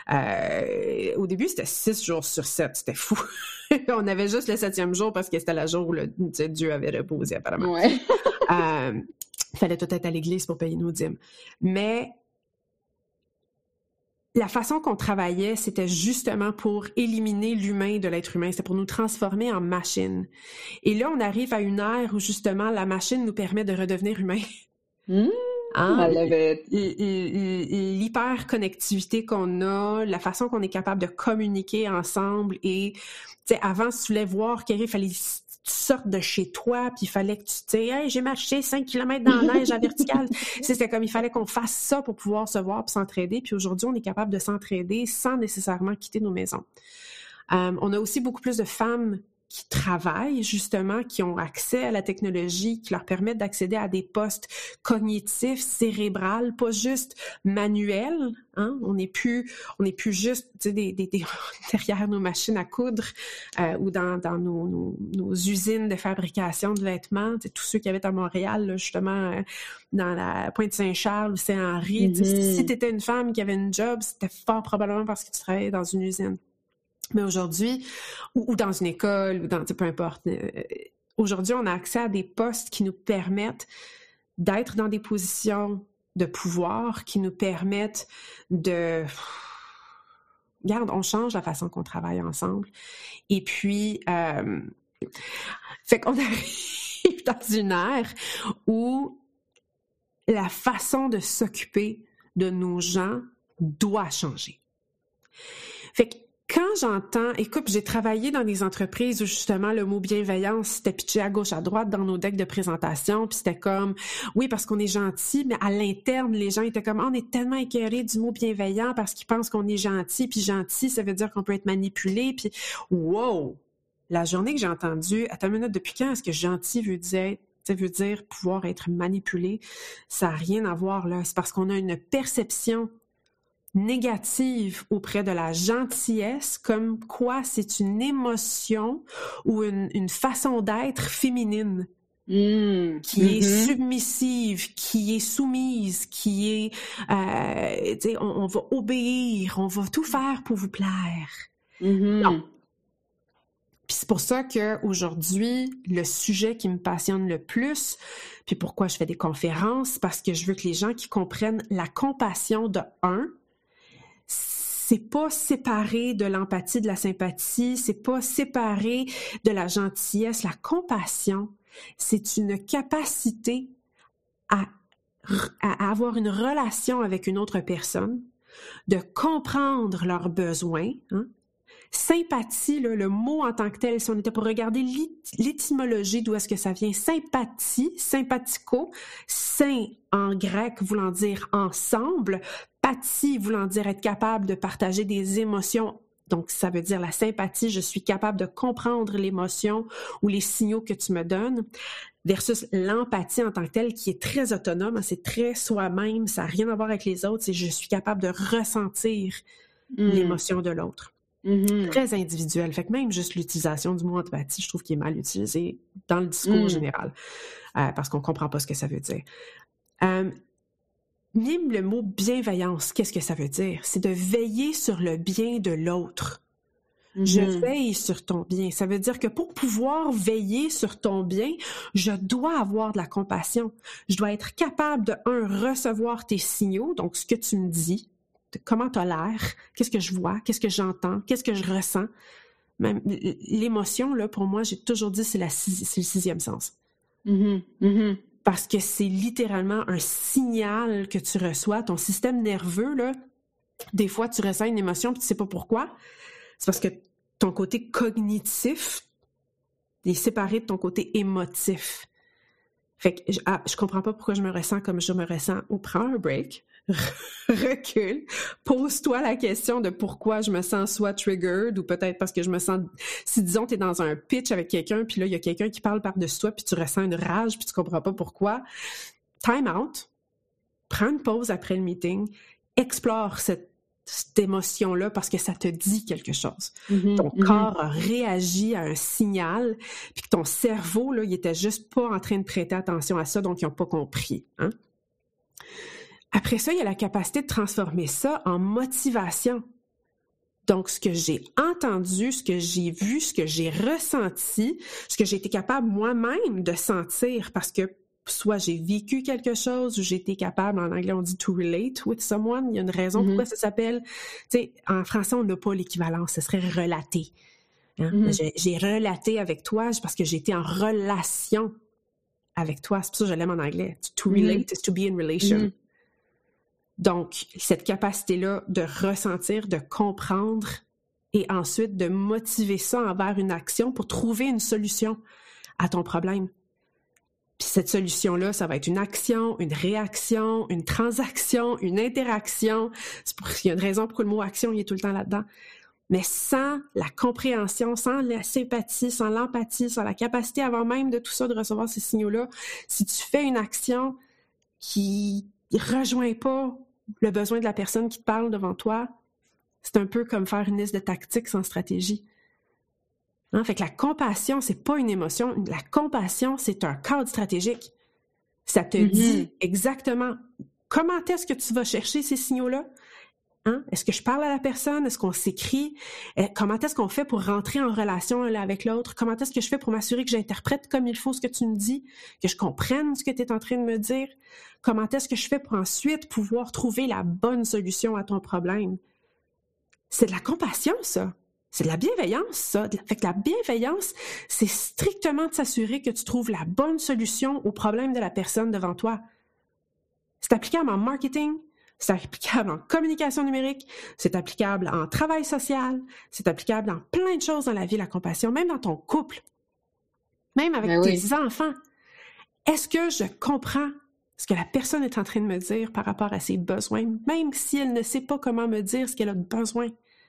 au début, c'était 6 jours sur 7, c'était fou. On avait juste le 7e jour parce que c'était le jour où Dieu avait reposé, apparemment.
Ouais.
Fallait tout être à l'église pour payer nos dîmes. Mais la façon qu'on travaillait, c'était justement pour éliminer l'humain de l'être humain. C'était pour nous transformer en machine. Et là, on arrive à une ère où, justement, la machine nous permet de redevenir humain. L'hyper-connectivité qu'on a, la façon qu'on est capable de communiquer ensemble. Et, tu sais, avant, si tu voulais voir quelqu'un, il fallait que tu sortes de chez toi, puis il fallait que tu te dises « Hey, j'ai marché 5 km dans la neige à verticale. » C'était comme, il fallait qu'on fasse ça pour pouvoir se voir et s'entraider. Puis aujourd'hui, on est capable de s'entraider sans nécessairement quitter nos maisons. On a aussi beaucoup plus de femmes qui travaillent justement, qui ont accès à la technologie, qui leur permettent d'accéder à des postes cognitifs, cérébrales, pas juste manuels. Hein? On n'est plus juste derrière nos machines à coudre ou dans nos usines de fabrication de vêtements. Tous ceux qui habitent à Montréal, là, justement, dans la Pointe-Saint-Charles ou Saint-Henri, mm-hmm. Si tu étais une femme qui avait une job, c'était fort probablement parce que tu travaillais dans une usine. Mais aujourd'hui, ou dans une école, ou dans, peu importe, aujourd'hui, on a accès à des postes qui nous permettent d'être dans des positions de pouvoir, qui nous permettent de... Regarde, on change la façon qu'on travaille ensemble. Et puis, fait qu'on arrive dans une ère où la façon de s'occuper de nos gens doit changer. Fait que quand j'entends, écoute, j'ai travaillé dans des entreprises où justement le mot bienveillance c'était pitché à gauche à droite dans nos decks de présentation, puis c'était comme, oui, parce qu'on est gentil, mais à l'interne, les gens étaient comme, on est tellement écœurés du mot bienveillant parce qu'ils pensent qu'on est gentil, puis gentil, ça veut dire qu'on peut être manipulé, puis wow! La journée que j'ai entendu, attends une minute, depuis quand est-ce que gentil veut dire pouvoir être manipulé? Ça n'a rien à voir là, c'est parce qu'on a une perception négative auprès de la gentillesse, comme quoi c'est une émotion ou une façon d'être féminine qui est submissive, qui est soumise, qui est, on va obéir, on va tout faire pour vous plaire. Non. Puis c'est pour ça qu'aujourd'hui, le sujet qui me passionne le plus, puis pourquoi je fais des conférences, parce que je veux que les gens qui comprennent la compassion de c'est pas séparé de l'empathie, de la sympathie, c'est pas séparé de la gentillesse. La compassion, c'est une capacité à avoir une relation avec une autre personne, de comprendre leurs besoins. Hein? Sympathie, là, le mot en tant que tel, si on était pour regarder l'étymologie d'où est-ce que ça vient, sympathie, sympathico, syn en grec voulant dire ensemble, pathie voulant dire être capable de partager des émotions. Donc, ça veut dire la sympathie, je suis capable de comprendre l'émotion ou les signaux que tu me donnes, versus l'empathie en tant que telle qui est très autonome, c'est très soi-même, ça n'a rien à voir avec les autres, c'est je suis capable de ressentir l'émotion de l'autre. Très individuel. Fait que même juste l'utilisation du mot empathie, je trouve qu'il est mal utilisé dans le discours général, parce qu'on comprend pas ce que ça veut dire. Même le mot bienveillance, qu'est-ce que ça veut dire? C'est de veiller sur le bien de l'autre. Je veille sur ton bien. Ça veut dire que pour pouvoir veiller sur ton bien, je dois avoir de la compassion. Je dois être capable de, recevoir tes signaux, donc ce que tu me dis, comment tu as l'air, qu'est-ce que je vois, qu'est-ce que j'entends, qu'est-ce que je ressens. Même l'émotion, là, pour moi, j'ai toujours dit, c'est le sixième sens. Parce que c'est littéralement un signal que tu reçois. Ton système nerveux, là, des fois, tu ressens une émotion puis tu sais pas pourquoi. C'est parce que ton côté cognitif est séparé de ton côté émotif. Fait que je comprends pas pourquoi je me ressens comme je me ressens. Prends un break, recule, pose-toi la question de pourquoi je me sens soit triggered ou peut-être parce que je me sens... Si, disons, t'es dans un pitch avec quelqu'un, puis là, il y a quelqu'un qui parle par-dessus toi, puis tu ressens une rage, puis tu comprends pas pourquoi. Time out, prends une pause après le meeting, explore cette émotion-là parce que ça te dit quelque chose. Ton corps a réagi à un signal, puis que ton cerveau, là, il était juste pas en train de prêter attention à ça, donc ils n'ont pas compris. Hein? Après ça, il y a la capacité de transformer ça en motivation. Donc, ce que j'ai entendu, ce que j'ai vu, ce que j'ai ressenti, ce que j'ai été capable moi-même de sentir parce que soit j'ai vécu quelque chose ou j'ai été capable, en anglais on dit to relate with someone, il y a une raison pourquoi ça s'appelle, tu sais, en français on n'a pas l'équivalence, ce serait relater. Hein? J'ai relaté avec toi parce que j'ai été en relation avec toi, c'est pour ça que je l'aime en anglais. To relate is to be in relation. Donc, cette capacité-là de ressentir, de comprendre et ensuite de motiver ça envers une action pour trouver une solution à ton problème. Puis cette solution-là, ça va être une action, une réaction, une transaction, une interaction. Il y a une raison pourquoi le mot « action » il est tout le temps là-dedans. Mais sans la compréhension, sans la sympathie, sans l'empathie, sans la capacité avant même de tout ça de recevoir ces signaux-là, si tu fais une action qui rejoint pas le besoin de la personne qui te parle devant toi, c'est un peu comme faire une liste de tactiques sans stratégie. Hein? Fait que la compassion, c'est pas une émotion. La compassion, c'est un cadre stratégique. Ça te dit exactement comment est-ce que tu vas chercher ces signaux-là. Hein? Est-ce que je parle à la personne? Est-ce qu'on s'écrit? Comment est-ce qu'on fait pour rentrer en relation l'un avec l'autre? Comment est-ce que je fais pour m'assurer que j'interprète comme il faut ce que tu me dis? Que je comprenne ce que tu es en train de me dire? Comment est-ce que je fais pour ensuite pouvoir trouver la bonne solution à ton problème? C'est de la compassion, ça. C'est de la bienveillance, ça. Fait que la bienveillance, c'est strictement de s'assurer que tu trouves la bonne solution au problème de la personne devant toi. C'est applicable en marketing, c'est applicable en communication numérique, c'est applicable en travail social, c'est applicable dans plein de choses dans la vie, la compassion, même dans ton couple, même avec tes enfants. Est-ce que je comprends ce que la personne est en train de me dire par rapport à ses besoins, même si elle ne sait pas comment me dire ce qu'elle a besoin?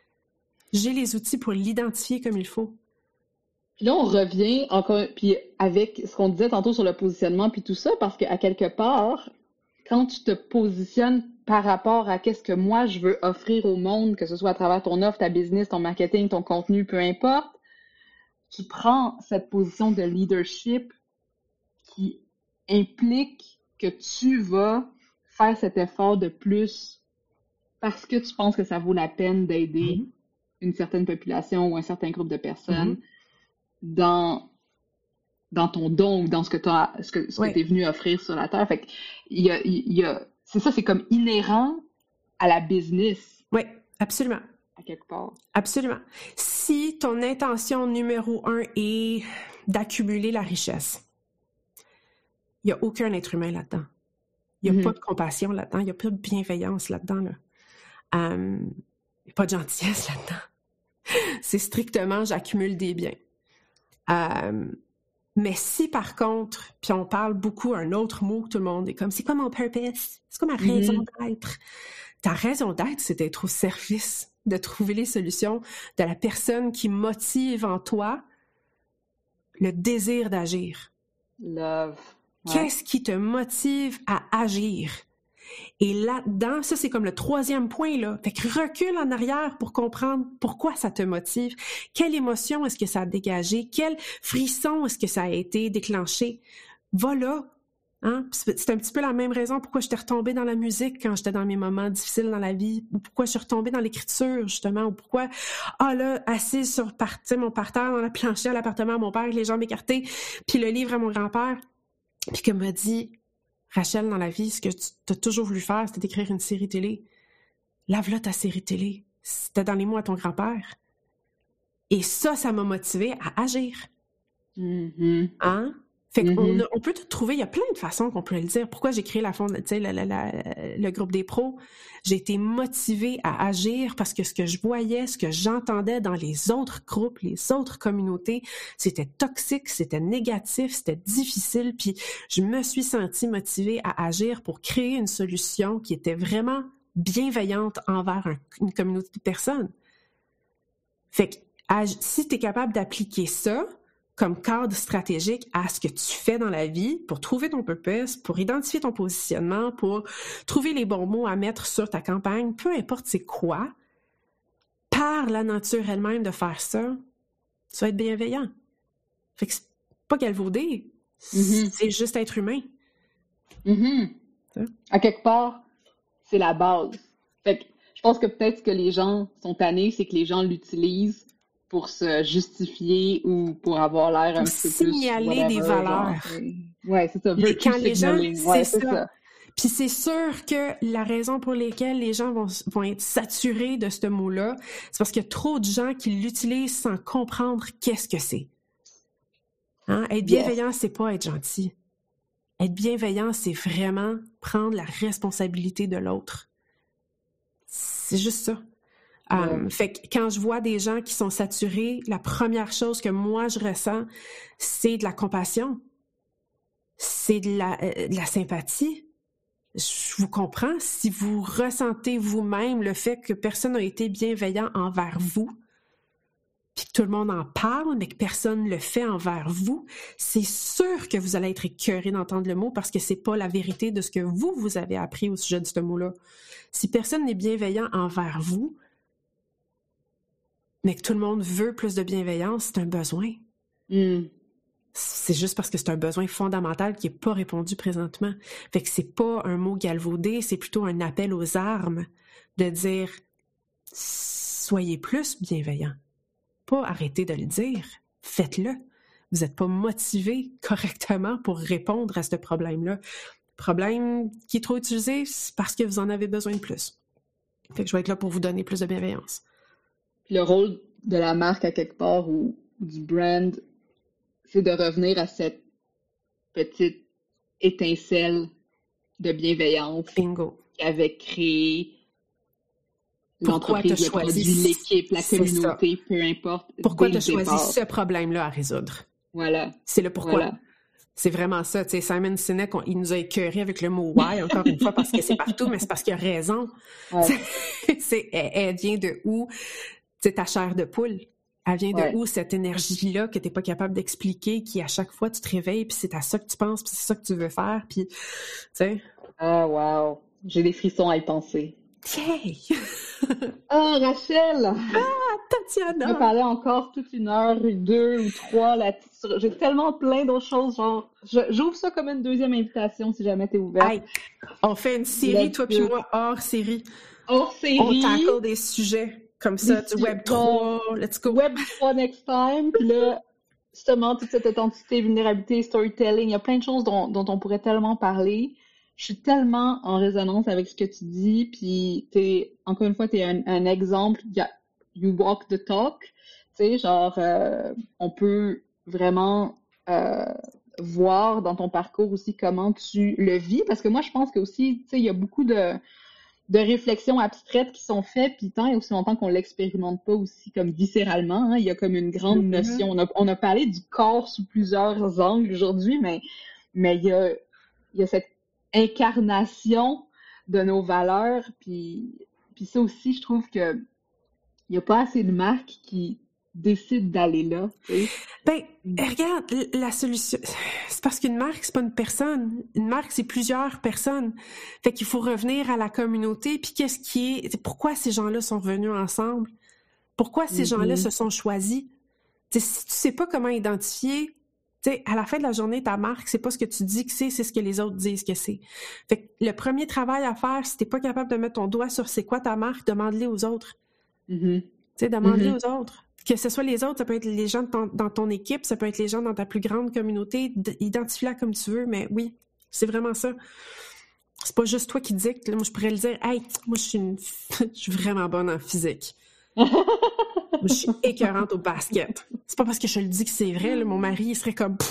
J'ai les outils pour l'identifier comme il faut.
Puis là, on revient encore, puis avec ce qu'on disait tantôt sur le positionnement puis tout ça, parce qu'à quelque part, quand tu te positionnes par rapport à qu'est-ce que moi je veux offrir au monde, que ce soit à travers ton offre, ta business, ton marketing, ton contenu, peu importe, tu prends cette position de leadership qui implique que tu vas faire cet effort de plus parce que tu penses que ça vaut la peine d'aider une certaine population ou un certain groupe de personnes dans ton don ou dans ce que tu es venu offrir sur la Terre. Fait que il y a c'est ça, c'est comme inhérent à la business.
Oui, absolument.
À quelque part.
Absolument. Si ton intention numéro 1 est d'accumuler la richesse, il n'y a aucun être humain là-dedans. Il n'y a pas de compassion là-dedans. Il n'y a pas de bienveillance là-dedans. Là. Il n'y a pas de gentillesse là-dedans. C'est strictement « j'accumule des biens ». Mais si, par contre, puis on parle beaucoup, un autre mot que tout le monde est comme, c'est quoi mon purpose? C'est quoi ma raison d'être? Ta raison d'être, c'est d'être au service, de trouver les solutions de la personne qui motive en toi le désir d'agir.
Love. Ouais.
Qu'est-ce qui te motive à agir? Et là-dedans, ça, c'est comme le 3e point, là. Fait que recule en arrière pour comprendre pourquoi ça te motive. Quelle émotion est-ce que ça a dégagé? Quel frisson est-ce que ça a été déclenché? Va là. Hein? C'est un petit peu la même raison pourquoi j'étais retombée dans la musique quand j'étais dans mes moments difficiles dans la vie, ou pourquoi je suis retombée dans l'écriture, justement, ou pourquoi, là, assise sur mon parterre dans la plancher à l'appartement à mon père avec les jambes écartées, puis le livre à mon grand-père, puis que m'a dit... Rachel, dans la vie, ce que tu as toujours voulu faire, c'était d'écrire une série télé. Lave-la ta série télé. C'était dans les mots à ton grand-père. Et ça m'a motivée à agir. Hein? Fait qu'on peut tout trouver, il y a plein de façons qu'on peut le dire. Pourquoi j'ai créé le groupe des pros? J'ai été motivée à agir parce que ce que je voyais, ce que j'entendais dans les autres groupes, les autres communautés, c'était toxique, c'était négatif, c'était difficile. Puis je me suis sentie motivée à agir pour créer une solution qui était vraiment bienveillante envers une communauté de personnes. Fait que si tu es capable d'appliquer ça comme cadre stratégique à ce que tu fais dans la vie pour trouver ton purpose, pour identifier ton positionnement, pour trouver les bons mots à mettre sur ta campagne, peu importe c'est quoi, par la nature elle-même de faire ça, tu vas être bienveillant. Fait que c'est pas galvaudé, c'est juste être humain.
À quelque part, c'est la base. Fait que je pense que peut-être ce que les gens sont tannés, c'est que les gens l'utilisent pour se justifier ou pour avoir l'air un petit peu plus...
signaler des valeurs.
Ouais, c'est ça.
Quand les gens... c'est ça. Puis c'est sûr que la raison pour laquelle les gens vont être saturés de ce mot-là, c'est parce qu'il y a trop de gens qui l'utilisent sans comprendre qu'est-ce que c'est. Hein? Être bienveillant, c'est pas être gentil. Être bienveillant, c'est vraiment prendre la responsabilité de l'autre. C'est juste ça. Fait que quand je vois des gens qui sont saturés, la première chose que moi je ressens, c'est de la compassion, c'est de la sympathie. Je vous comprends. Si vous ressentez vous-même le fait que personne n'a été bienveillant envers vous, puis que tout le monde en parle, mais que personne ne le fait envers vous, c'est sûr que vous allez être écœuré d'entendre le mot parce que c'est pas la vérité de ce que vous avez appris au sujet de ce mot-là. Si personne n'est bienveillant envers vous, mais que tout le monde veut plus de bienveillance, c'est un besoin. C'est juste parce que c'est un besoin fondamental qui n'est pas répondu présentement. Fait que c'est pas un mot galvaudé, c'est plutôt un appel aux armes de dire « soyez plus bienveillants ». Pas arrêter de le dire, faites-le. Vous n'êtes pas motivé correctement pour répondre à ce problème-là. Le problème qui est trop utilisé, c'est parce que vous en avez besoin de plus. Fait que je vais être là pour vous donner plus de bienveillance.
Puis le rôle de la marque à quelque part ou du brand, c'est de revenir à cette petite étincelle de bienveillance
Bingo.
qui avait créé l'entreprise, le produit, l'équipe, la communauté, peu importe.
Pourquoi tu as choisi ce problème-là à résoudre?
Voilà.
C'est le pourquoi. Voilà. C'est vraiment ça. Tu sais, Simon Sinek, il nous a écœurés avec le mot « why », encore une fois, parce que c'est partout, mais c'est parce qu'il a raison. Ouais. Elle vient de où? C'est ta chair de poule. Elle vient de où, cette énergie-là que tu n'es pas capable d'expliquer, qui à chaque fois, tu te réveilles, puis c'est à ça que tu penses, puis c'est ça que tu veux faire, puis, tu sais.
Ah, wow! J'ai des frissons à y penser.
Yay!
Ah, Rachel!
Ah, Tatiana!
Je me parlais encore toute 1 heure, 2 ou 3 là-dessus. J'ai tellement plein d'autres choses, genre, j'ouvre ça comme une deuxième invitation si jamais t'es ouverte.
Hey, on fait une série, toi puis moi, hors série.
Hors série.
On tackle des sujets comme ça, du Web 3, let's go.
Web 3 next time, puis là, justement, toute cette authenticité, vulnérabilité, storytelling, il y a plein de choses dont on pourrait tellement parler. Je suis tellement en résonance avec ce que tu dis, puis encore une fois, t'es un exemple, you walk the talk, tu sais, genre, on peut vraiment voir dans ton parcours aussi comment tu le vis, parce que moi, je pense que aussi, tu sais, il y a beaucoup de réflexions abstraites qui sont faites, puis tant et aussi longtemps qu'on l'expérimente pas aussi comme viscéralement, hein, il y a comme une grande notion. On a parlé du corps sous plusieurs angles aujourd'hui, mais il y a cette incarnation de nos valeurs, puis ça aussi, je trouve que il y a pas assez de marques qui décident d'aller là. Tu sais.
Ben, regarde, la solution, c'est parce qu'une marque, c'est pas une personne. Une marque, c'est plusieurs personnes. Fait qu'il faut revenir à la communauté, puis pourquoi ces gens-là sont revenus ensemble? Pourquoi ces gens-là se sont choisis? T'sais, si tu sais pas comment identifier, à la fin de la journée, ta marque, c'est pas ce que tu dis que c'est ce que les autres disent que c'est. Fait que le premier travail à faire, si t'es pas capable de mettre ton doigt sur c'est quoi ta marque, demande-les aux autres. Demande-les aux autres. Que ce soit les autres, ça peut être les gens dans ton équipe, ça peut être les gens dans ta plus grande communauté, identifie-la comme tu veux, mais oui, c'est vraiment ça. C'est pas juste toi qui dictes. Là, moi, je pourrais le dire, hey, moi, je suis vraiment bonne en physique. Je suis écœurante au basket. C'est pas parce que je le dis que c'est vrai, là, mon mari, il serait comme...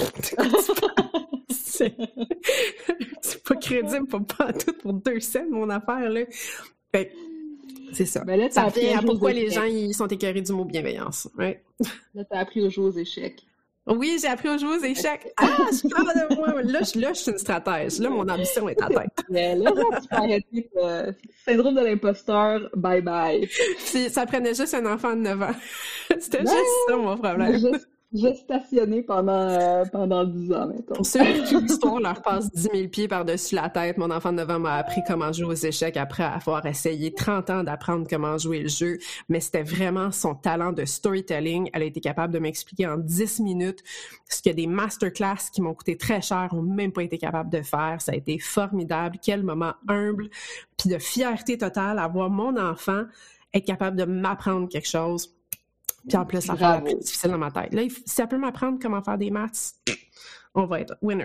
c'est pas crédible, pas tout pour 2 cents, mon affaire, là. Fait c'est ça. Ben là, ça vient à pourquoi les gens ils sont écœurés du mot bienveillance. Ouais.
Là, t'as appris à jouer aux échecs.
Oui, j'ai appris à jouer aux échecs. Ah, je parle de moi. Là, je suis une stratège. Là, mon ambition est atteinte.
Mais là, tu peux arrêter le syndrome de l'imposteur. Bye bye.
Ça prenait juste un enfant de 9 ans. C'était juste ça, mon problème.
J'ai stationné pendant 10 ans, mettons.
Pour ceux qui l'histoire leur passe 10 000 pieds par-dessus la tête, mon enfant de 9 ans m'a appris comment jouer aux échecs après avoir essayé 30 ans d'apprendre comment jouer le jeu. Mais c'était vraiment son talent de storytelling. Elle a été capable de m'expliquer en 10 minutes ce que des masterclass qui m'ont coûté très cher n'ont même pas été capables de faire. Ça a été formidable. Quel moment humble puis de fierté totale à voir mon enfant être capable de m'apprendre quelque chose. Puis en plus, ça fait la plus difficile dans ma tête. Là, si elle peut m'apprendre comment faire des maths, on va être winner.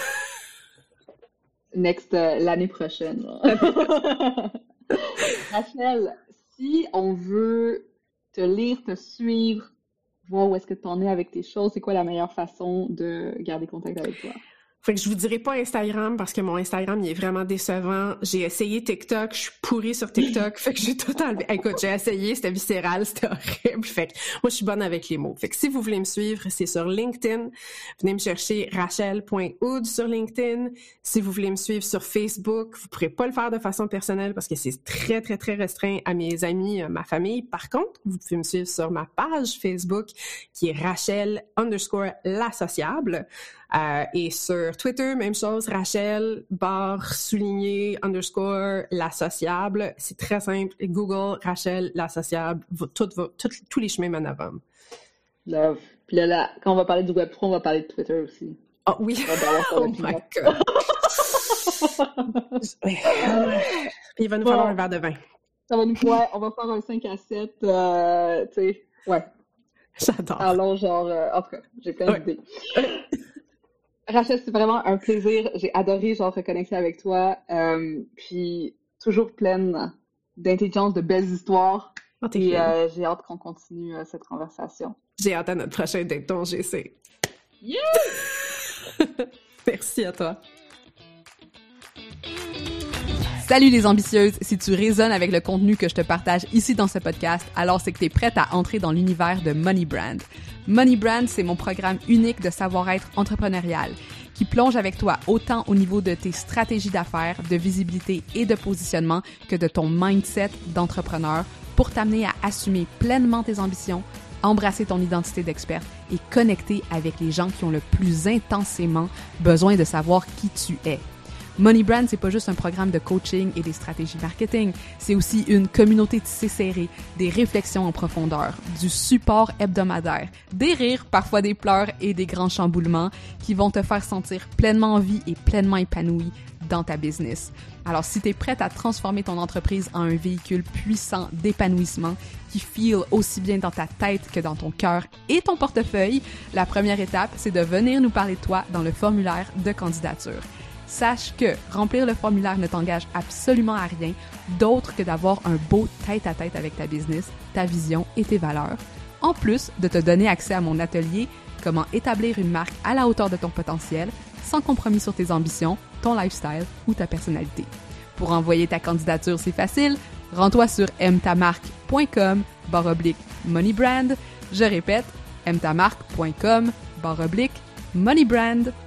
Next, l'année prochaine. Rachel, si on veut te lire, te suivre, voir où est-ce que tu en es avec tes choses, c'est quoi la meilleure façon de garder contact avec toi?
Fait que je vous dirai pas Instagram parce que mon Instagram, il est vraiment décevant. J'ai essayé TikTok, je suis pourrie sur TikTok, fait que j'ai tout enlevé. Écoute, j'ai essayé, c'était viscéral, c'était horrible. Fait que moi, je suis bonne avec les mots. Fait que si vous voulez me suivre, c'est sur LinkedIn. Venez me chercher rachel.oud sur LinkedIn. Si vous voulez me suivre sur Facebook, vous pourrez pas le faire de façon personnelle parce que c'est très, très, très restreint à mes amis, ma famille. Par contre, vous pouvez me suivre sur ma page Facebook qui est Rachel_l'associable. Et sur Twitter, même chose, Rachel_l'associable. C'est très simple. Google, Rachel, l'associable. Tous les chemins mènent à Rome.
Love. Puis là, quand on va parler du Web3, on va parler de Twitter aussi.
Oh oui! Oh my God! Il va nous falloir un verre de vin.
Ça va nous faire, on va faire un 5 à 7, tu sais, ouais.
J'adore.
Alors, genre, en tout cas, j'ai plein d'idées. Rachel, c'est vraiment un plaisir. J'ai adoré, genre, reconnecter avec toi. Puis, toujours pleine d'intelligence, de belles histoires.
Oh,
et j'ai hâte qu'on continue cette conversation.
J'ai hâte à notre prochain date ton GC.
Yeah!
Merci à toi.
Salut les ambitieuses! Si tu résonnes avec le contenu que je te partage ici dans ce podcast, alors c'est que tu es prête à entrer dans l'univers de Money Brand. Money Brand, c'est mon programme unique de savoir-être entrepreneurial qui plonge avec toi autant au niveau de tes stratégies d'affaires, de visibilité et de positionnement que de ton mindset d'entrepreneur pour t'amener à assumer pleinement tes ambitions, embrasser ton identité d'experte et connecter avec les gens qui ont le plus intensément besoin de savoir qui tu es. Money Brand, c'est pas juste un programme de coaching et des stratégies marketing, c'est aussi une communauté tissée serrée, des réflexions en profondeur, du support hebdomadaire, des rires, parfois des pleurs et des grands chamboulements qui vont te faire sentir pleinement en vie et pleinement épanoui dans ta business. Alors, si tu es prête à transformer ton entreprise en un véhicule puissant d'épanouissement qui feel aussi bien dans ta tête que dans ton cœur et ton portefeuille, la première étape, c'est de venir nous parler de toi dans le formulaire de candidature. Sache que remplir le formulaire ne t'engage absolument à rien d'autre que d'avoir un beau tête-à-tête avec ta business, ta vision et tes valeurs, en plus de te donner accès à mon atelier « Comment établir une marque à la hauteur de ton potentiel, sans compromis sur tes ambitions, ton lifestyle ou ta personnalité. » Pour envoyer ta candidature, c'est facile. Rends-toi sur aime-ta-marque.com/moneybrand. Je répète, aime-ta-marque.com/moneybrand.